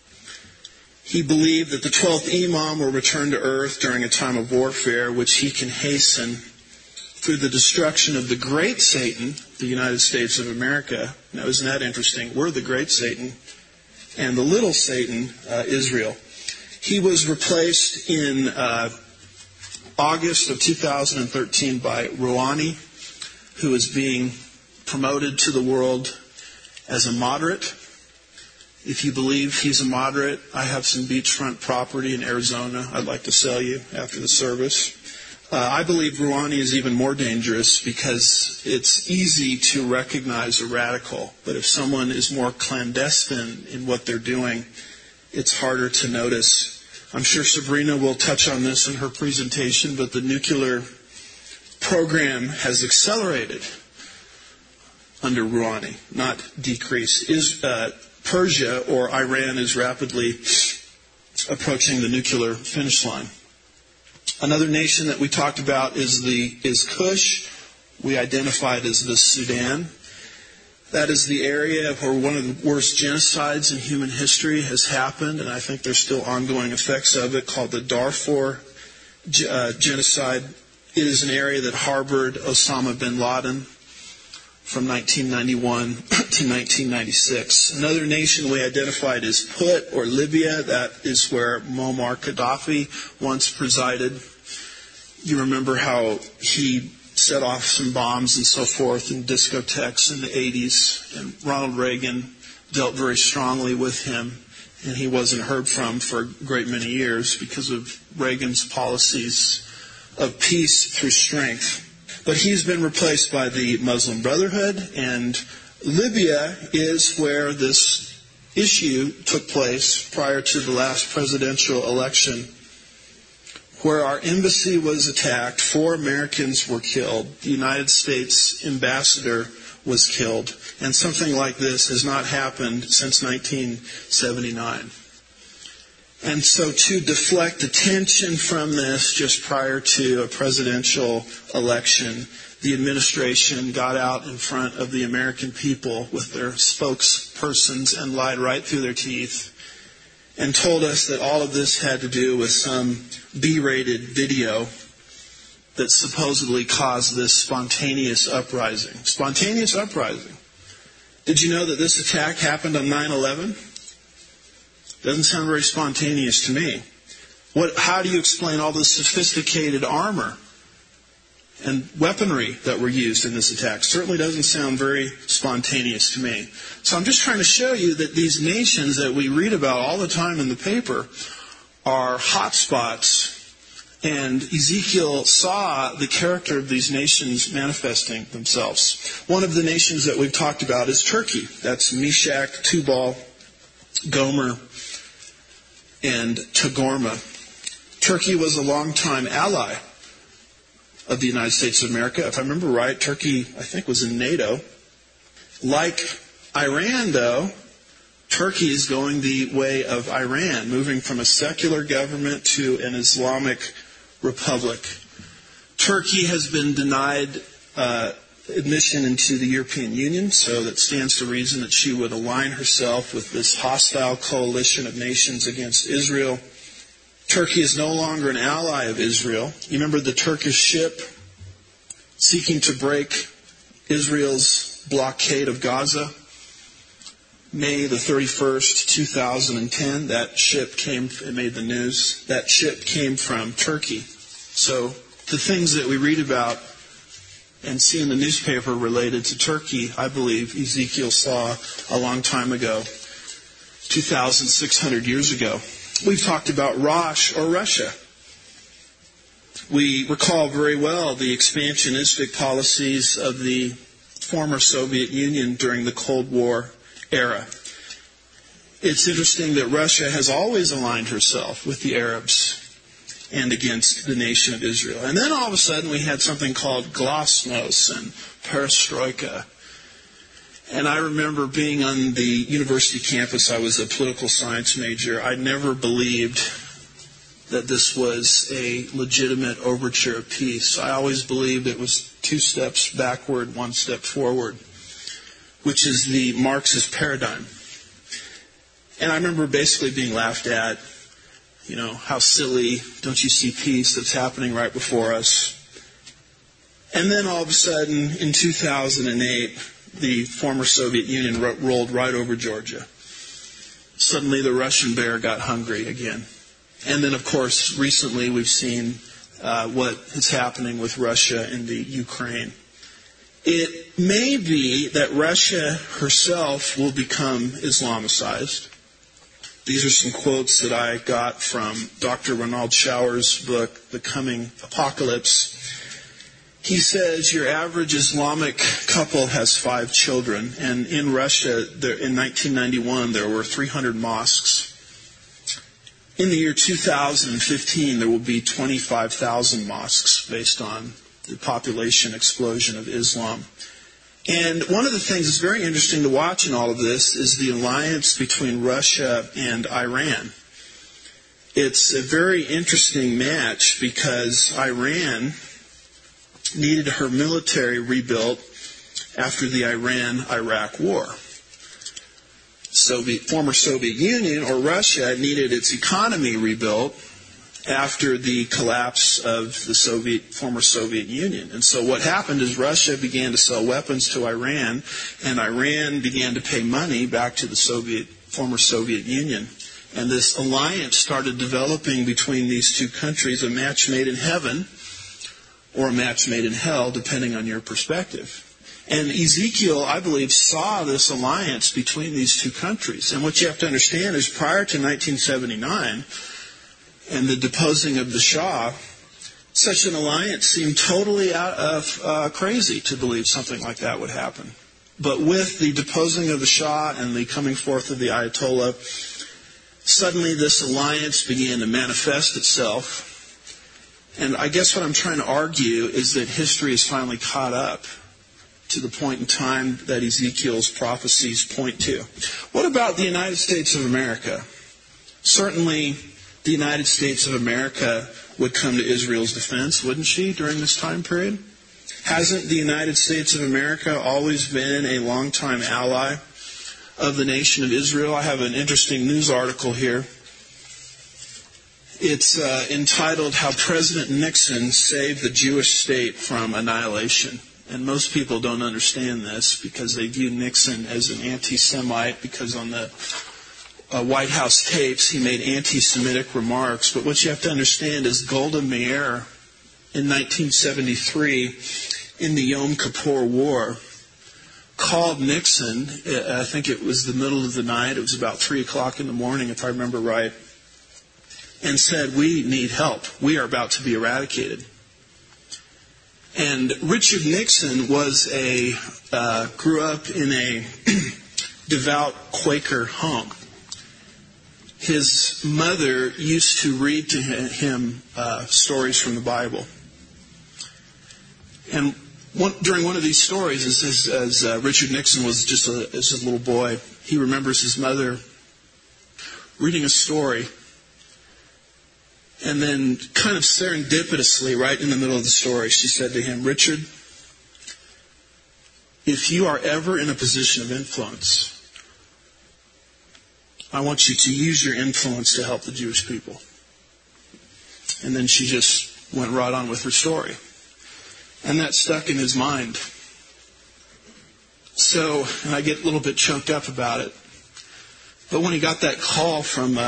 He believed that the 12th Imam will return to earth during a time of warfare, which he can hasten through the destruction of the great Satan, the United States of America. Now, isn't that interesting? We're the great Satan, and the little Satan, Israel. He was replaced in August of 2013 by Rouhani, who is being promoted to the world as a moderate. If you believe he's a moderate, I have some beachfront property in Arizona I'd like to sell you after the service. I believe Rouhani is even more dangerous because it's easy to recognize a radical. But if someone is more clandestine in what they're doing, it's harder to notice. I'm sure Sabrina will touch on this in her presentation, but the nuclear program has accelerated under Rouhani, not decreased. Persia, or Iran, is rapidly approaching the nuclear finish line. Another nation that we talked about is Kush. We identified as the Sudan. That is the area where one of the worst genocides in human history has happened, and I think there's still ongoing effects of it, called the Darfur genocide. It is an area that harbored Osama bin Laden from 1991 to 1996. Another nation we identified is Put, or Libya. That is where Muammar Gaddafi once presided. You remember how he set off some bombs and so forth in discotheques in the 80s, and Ronald Reagan dealt very strongly with him, and he wasn't heard from for a great many years because of Reagan's policies of peace through strength. But he's been replaced by the Muslim Brotherhood, and Libya is where this issue took place prior to the last presidential election, where our embassy was attacked. 4 Americans were killed. The United States ambassador was killed. And something like this has not happened since 1979. And so to deflect attention from this just prior to a presidential election, the administration got out in front of the American people with their spokespersons and lied right through their teeth and told us that all of this had to do with some B-rated video that supposedly caused this spontaneous uprising. Spontaneous uprising. Did you know that this attack happened on 9/11? Doesn't sound very spontaneous to me. How do you explain all this sophisticated armor and weaponry that were used in this attack. Certainly doesn't sound very spontaneous to me. So I'm just trying to show you that these nations that we read about all the time in the paper are hotspots, and Ezekiel saw the character of these nations manifesting themselves. One of the nations that we've talked about is Turkey. That's Meshach, Tubal, Gomer, and Togarmah. Turkey was a longtime ally of the United States of America. If I remember right, Turkey, I think, was in NATO. Like Iran, though, Turkey is going the way of Iran, moving from a secular government to an Islamic republic. Turkey has been denied admission into the European Union, so that stands to reason that she would align herself with this hostile coalition of nations against Israel. Turkey is no longer an ally of Israel. You remember the Turkish ship seeking to break Israel's blockade of Gaza? May the 31st, 2010, that ship it made the news. That ship came from Turkey. So the things that we read about and see in the newspaper related to Turkey, I believe Ezekiel saw a long time ago, 2,600 years ago. We've talked about Rosh, or Russia. We recall very well the expansionistic policies of the former Soviet Union during the Cold War era. It's interesting that Russia has always aligned herself with the Arabs and against the nation of Israel. And then all of a sudden we had something called glasnost and perestroika. And I remember being on the university campus. I was a political science major. I never believed that this was a legitimate overture of peace. I always believed it was 2 steps backward, 1 step forward, which is the Marxist paradigm. And I remember basically being laughed at. You know, how silly, don't you see peace that's happening right before us? And then all of a sudden, in 2008, the former Soviet Union rolled right over Georgia. Suddenly the Russian bear got hungry again. And then, of course, recently we've seen what is happening with Russia in the Ukraine. It may be that Russia herself will become Islamicized. These are some quotes that I got from Dr. Ronald Schauer's book, The Coming Apocalypse. He says your average Islamic couple has 5 children, and in Russia, in 1991, there were 300 mosques. In the year 2015, there will be 25,000 mosques based on the population explosion of Islam. And one of the things that's very interesting to watch in all of this is the alliance between Russia and Iran. It's a very interesting match because Iran needed her military rebuilt after the Iran-Iraq War. Former Soviet Union, or Russia, needed its economy rebuilt after the collapse of the former Soviet Union. And so what happened is Russia began to sell weapons to Iran, and Iran began to pay money back to the former Soviet Union. And this alliance started developing between these two countries, a match made in heaven or a match made in hell, depending on your perspective. And Ezekiel, I believe, saw this alliance between these two countries. And what you have to understand is prior to 1979 and the deposing of the Shah, such an alliance seemed totally crazy to believe something like that would happen. But with the deposing of the Shah and the coming forth of the Ayatollah, suddenly this alliance began to manifest itself. And I guess what I'm trying to argue is that history has finally caught up to the point in time that Ezekiel's prophecies point to. What about the United States of America? Certainly, the United States of America would come to Israel's defense, wouldn't she, during this time period? Hasn't the United States of America always been a longtime ally of the nation of Israel? I have an interesting news article here. It's entitled, How President Nixon Saved the Jewish State from Annihilation. And most people don't understand this because they view Nixon as an anti-Semite because on the White House tapes he made anti-Semitic remarks. But what you have to understand is Golda Meir in 1973 in the Yom Kippur War called Nixon. I think it was the middle of the night. It was about 3 o'clock in the morning, if I remember right, and said, "We need help. We are about to be eradicated." And Richard Nixon grew up in a devout Quaker home. His mother used to read to him stories from the Bible. And during one of these stories, as Richard Nixon was just as a little boy, he remembers his mother reading a story. And then kind of serendipitously, right in the middle of the story, she said to him, "Richard, if you are ever in a position of influence, I want you to use your influence to help the Jewish people." And then she just went right on with her story. And that stuck in his mind. So, and I get a little bit choked up about it. But when he got that call from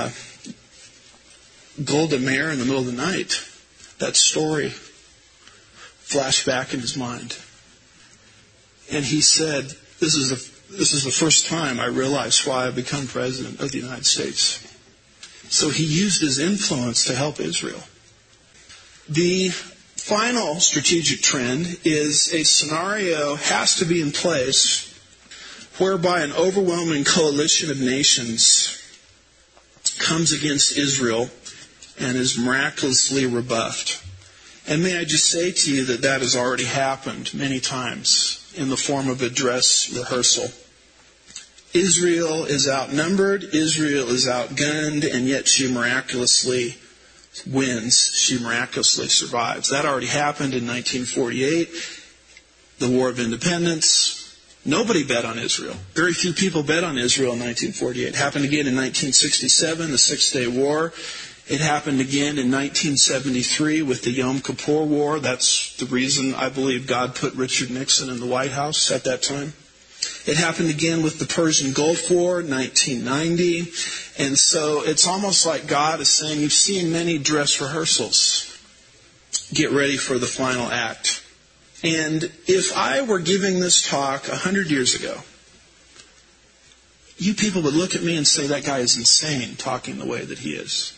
Golda Meir in the middle of the night, that story flashed back in his mind. And he said, this is the first time I realized why I've become president of the United States. So he used his influence to help Israel. The final strategic trend is a scenario has to be in place whereby an overwhelming coalition of nations comes against Israel and is miraculously rebuffed. And may I just say to you that has already happened many times in the form of a dress rehearsal. Israel is outnumbered, Israel is outgunned, and yet she miraculously wins. She miraculously survives. That already happened in 1948, the War of Independence. Nobody bet on Israel. Very few people bet on Israel in 1948. It happened again in 1967, the Six-Day War. It happened again in 1973 with the Yom Kippur War. That's the reason I believe God put Richard Nixon in the White House at that time. It happened again with the Persian Gulf War, 1990. And so it's almost like God is saying, you've seen many dress rehearsals. Get ready for the final act. And if I were giving this talk 100 years ago, you people would look at me and say, that guy is insane talking the way that he is.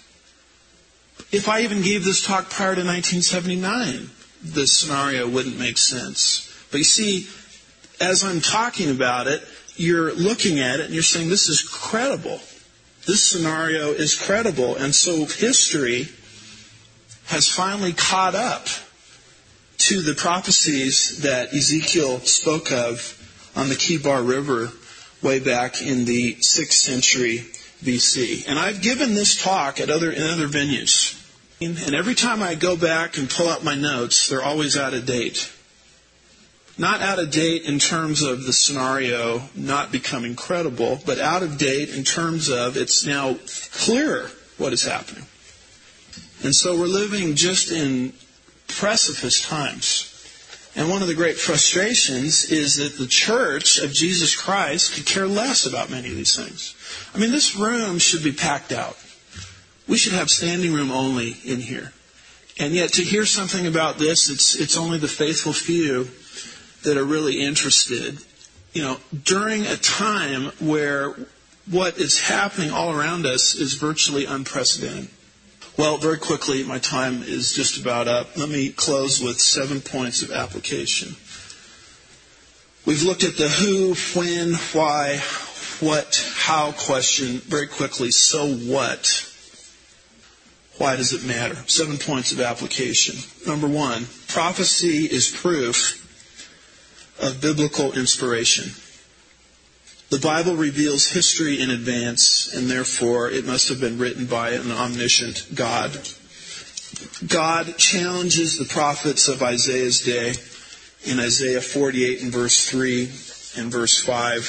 If I even gave this talk prior to 1979, this scenario wouldn't make sense. But you see, as I'm talking about it, you're looking at it and you're saying, this is credible. This scenario is credible. And so history has finally caught up to the prophecies that Ezekiel spoke of on the Kibar River way back in the 6th century BC. And I've given this talk in other venues. And every time I go back and pull out my notes, they're always out of date. Not out of date in terms of the scenario not becoming credible, but out of date in terms of it's now clearer what is happening. And so we're living just in precipice times. And one of the great frustrations is that the Church of Jesus Christ could care less about many of these things. I mean, this room should be packed out. We should have standing room only in here. And yet to hear something about this, it's only the faithful few that are really interested. You know, during a time where what is happening all around us is virtually unprecedented. Well, very quickly, my time is just about up. Let me close with 7 points of application. We've looked at the who, when, why, what, how question. Very quickly, so what? Why does it matter? 7 points of application. Number 1, prophecy is proof of biblical inspiration. The Bible reveals history in advance, and therefore it must have been written by an omniscient God. God challenges the prophets of Isaiah's day in Isaiah 48 and verse 3 and verse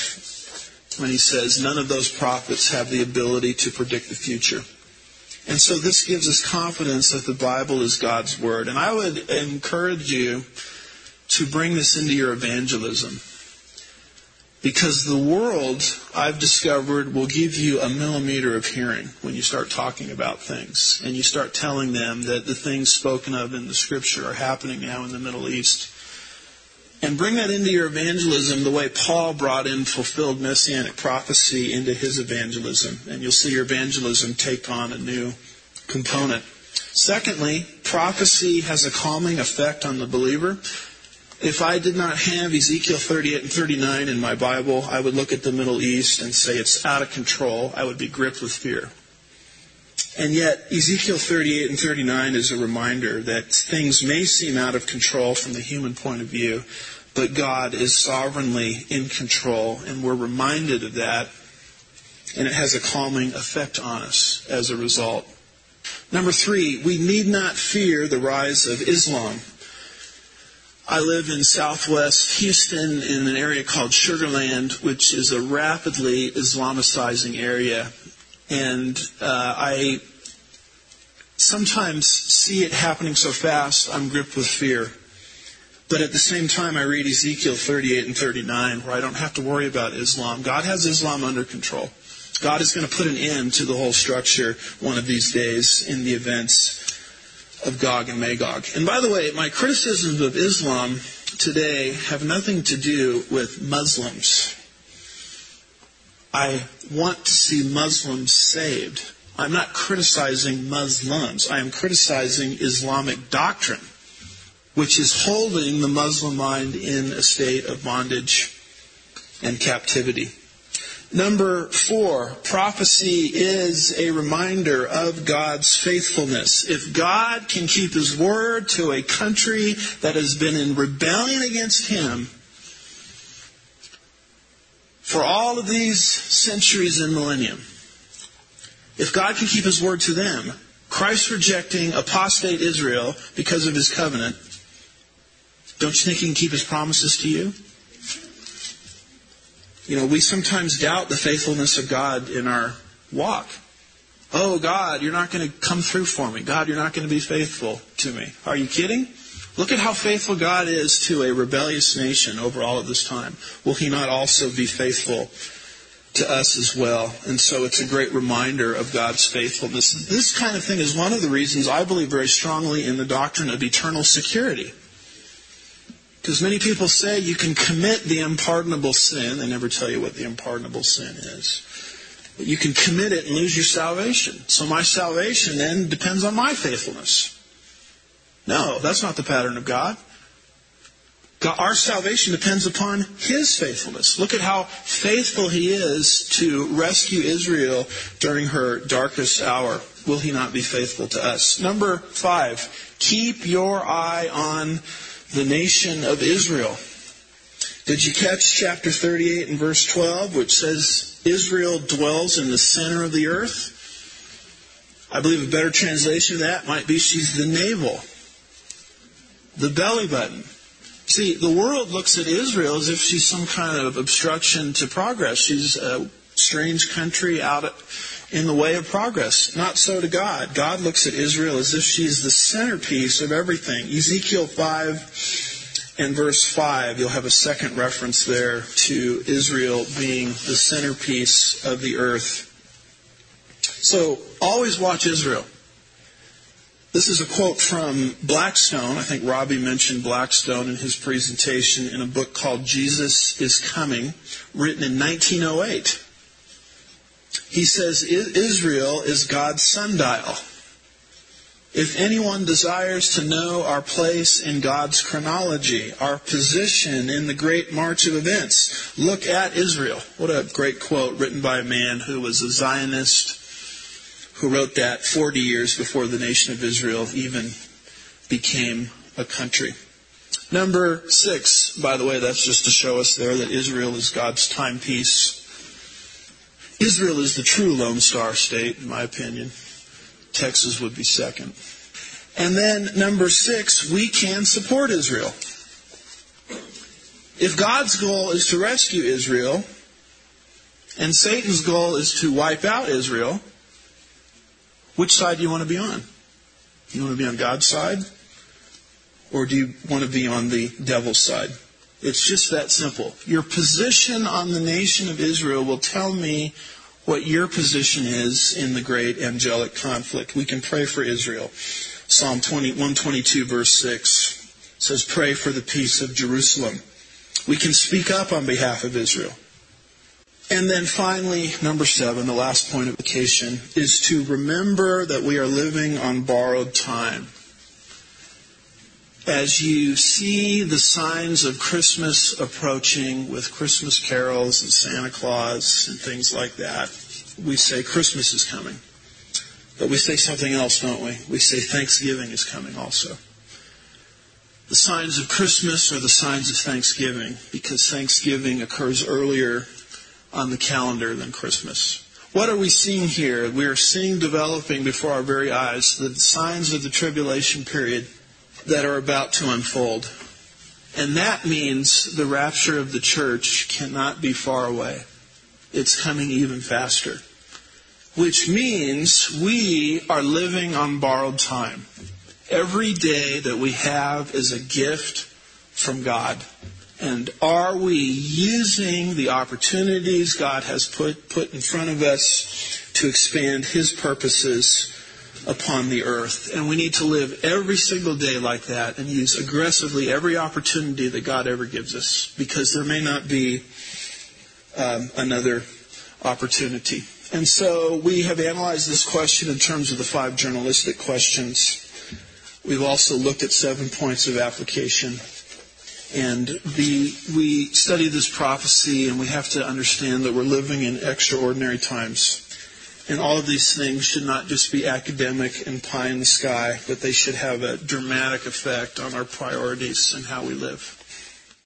5 when he says, none of those prophets have the ability to predict the future. And so this gives us confidence that the Bible is God's Word. And I would encourage you to bring this into your evangelism. Because the world, I've discovered, will give you a millimeter of hearing when you start talking about things. And you start telling them that the things spoken of in the Scripture are happening now in the Middle East. And bring that into your evangelism the way Paul brought in fulfilled messianic prophecy into his evangelism. And you'll see your evangelism take on a new component. Secondly, prophecy has a calming effect on the believer. If I did not have Ezekiel 38 and 39 in my Bible, I would look at the Middle East and say it's out of control. I would be gripped with fear. And yet, Ezekiel 38 and 39 is a reminder that things may seem out of control from the human point of view, but God is sovereignly in control, and we're reminded of that, and it has a calming effect on us as a result. Number 3, we need not fear the rise of Islam. I live in southwest Houston in an area called Sugar Land, which is a rapidly Islamicizing area. And I sometimes see it happening so fast, I'm gripped with fear. But at the same time, I read Ezekiel 38 and 39, where I don't have to worry about Islam. God has Islam under control. God is going to put an end to the whole structure one of these days in the events of Gog and Magog. And by the way, my criticisms of Islam today have nothing to do with Muslims. I want to see Muslims saved. I'm not criticizing Muslims. I am criticizing Islamic doctrine, which is holding the Muslim mind in a state of bondage and captivity. Number 4, prophecy is a reminder of God's faithfulness. If God can keep His word to a country that has been in rebellion against Him for all of these centuries and millennium, if God can keep His word to them, Christ rejecting apostate Israel because of His covenant, don't you think He can keep His promises to you? You know, we sometimes doubt the faithfulness of God in our walk. Oh, God, you're not going to come through for me. God, you're not going to be faithful to me. Are you kidding? Look at how faithful God is to a rebellious nation over all of this time. Will He not also be faithful to us as well? And so it's a great reminder of God's faithfulness. This kind of thing is one of the reasons I believe very strongly in the doctrine of eternal security. Because many people say you can commit the unpardonable sin. They never tell you what the unpardonable sin is. But you can commit it and lose your salvation. So my salvation then depends on my faithfulness. No, that's not the pattern of God. Our salvation depends upon His faithfulness. Look at how faithful He is to rescue Israel during her darkest hour. Will He not be faithful to us? Number 5, keep your eye on the nation of Israel. Did you catch chapter 38 and verse 12, which says Israel dwells in the center of the earth? I believe a better translation of that might be she's the navel, the belly button. See, the world looks at Israel as if she's some kind of obstruction to progress. She's a strange country out in the way of progress. Not so to God. God looks at Israel as if she's the centerpiece of everything. Ezekiel 5 and verse 5, you'll have a second reference there to Israel being the centerpiece of the earth. So, always watch Israel. This is a quote from Blackstone. I think Robbie mentioned Blackstone in his presentation in a book called Jesus is Coming, written in 1908. He says, Israel is God's sundial. If anyone desires to know our place in God's chronology, our position in the great march of events, look at Israel. What a great quote written by a man who was a Zionist, who wrote that 40 years before the nation of Israel even became a country. Number 6, by the way, that's just to show us there that Israel is God's timepiece. Israel is the true Lone Star State, in my opinion. Texas would be second. And then number 6, we can support Israel. If God's goal is to rescue Israel, and Satan's goal is to wipe out Israel, which side do you want to be on? You want to be on God's side? Or do you want to be on the devil's side? It's just that simple. Your position on the nation of Israel will tell me what your position is in the great angelic conflict. We can pray for Israel. Psalm 122 verse 6 says, pray for the peace of Jerusalem. We can speak up on behalf of Israel. And then finally, number 7, the last point of application, is to remember that we are living on borrowed time. As you see the signs of Christmas approaching with Christmas carols and Santa Claus and things like that, we say Christmas is coming. But we say something else, don't we? We say Thanksgiving is coming also. The signs of Christmas are the signs of Thanksgiving, because Thanksgiving occurs earlier on the calendar than Christmas. What are we seeing here? We are seeing developing before our very eyes the signs of the tribulation period that are about to unfold. And that means the rapture of the church cannot be far away. It's coming even faster. Which means we are living on borrowed time. Every day that we have is a gift from God. And are we using the opportunities God has put in front of us to expand His purposes upon the earth? And we need to live every single day like that and use aggressively every opportunity that God ever gives us, because there may not be another opportunity. And so we have analyzed this question in terms of the 5 journalistic questions. We've also looked at 7 points of application. And we study this prophecy, and we have to understand that we're living in extraordinary times. And all of these things should not just be academic and pie in the sky, but they should have a dramatic effect on our priorities and how we live.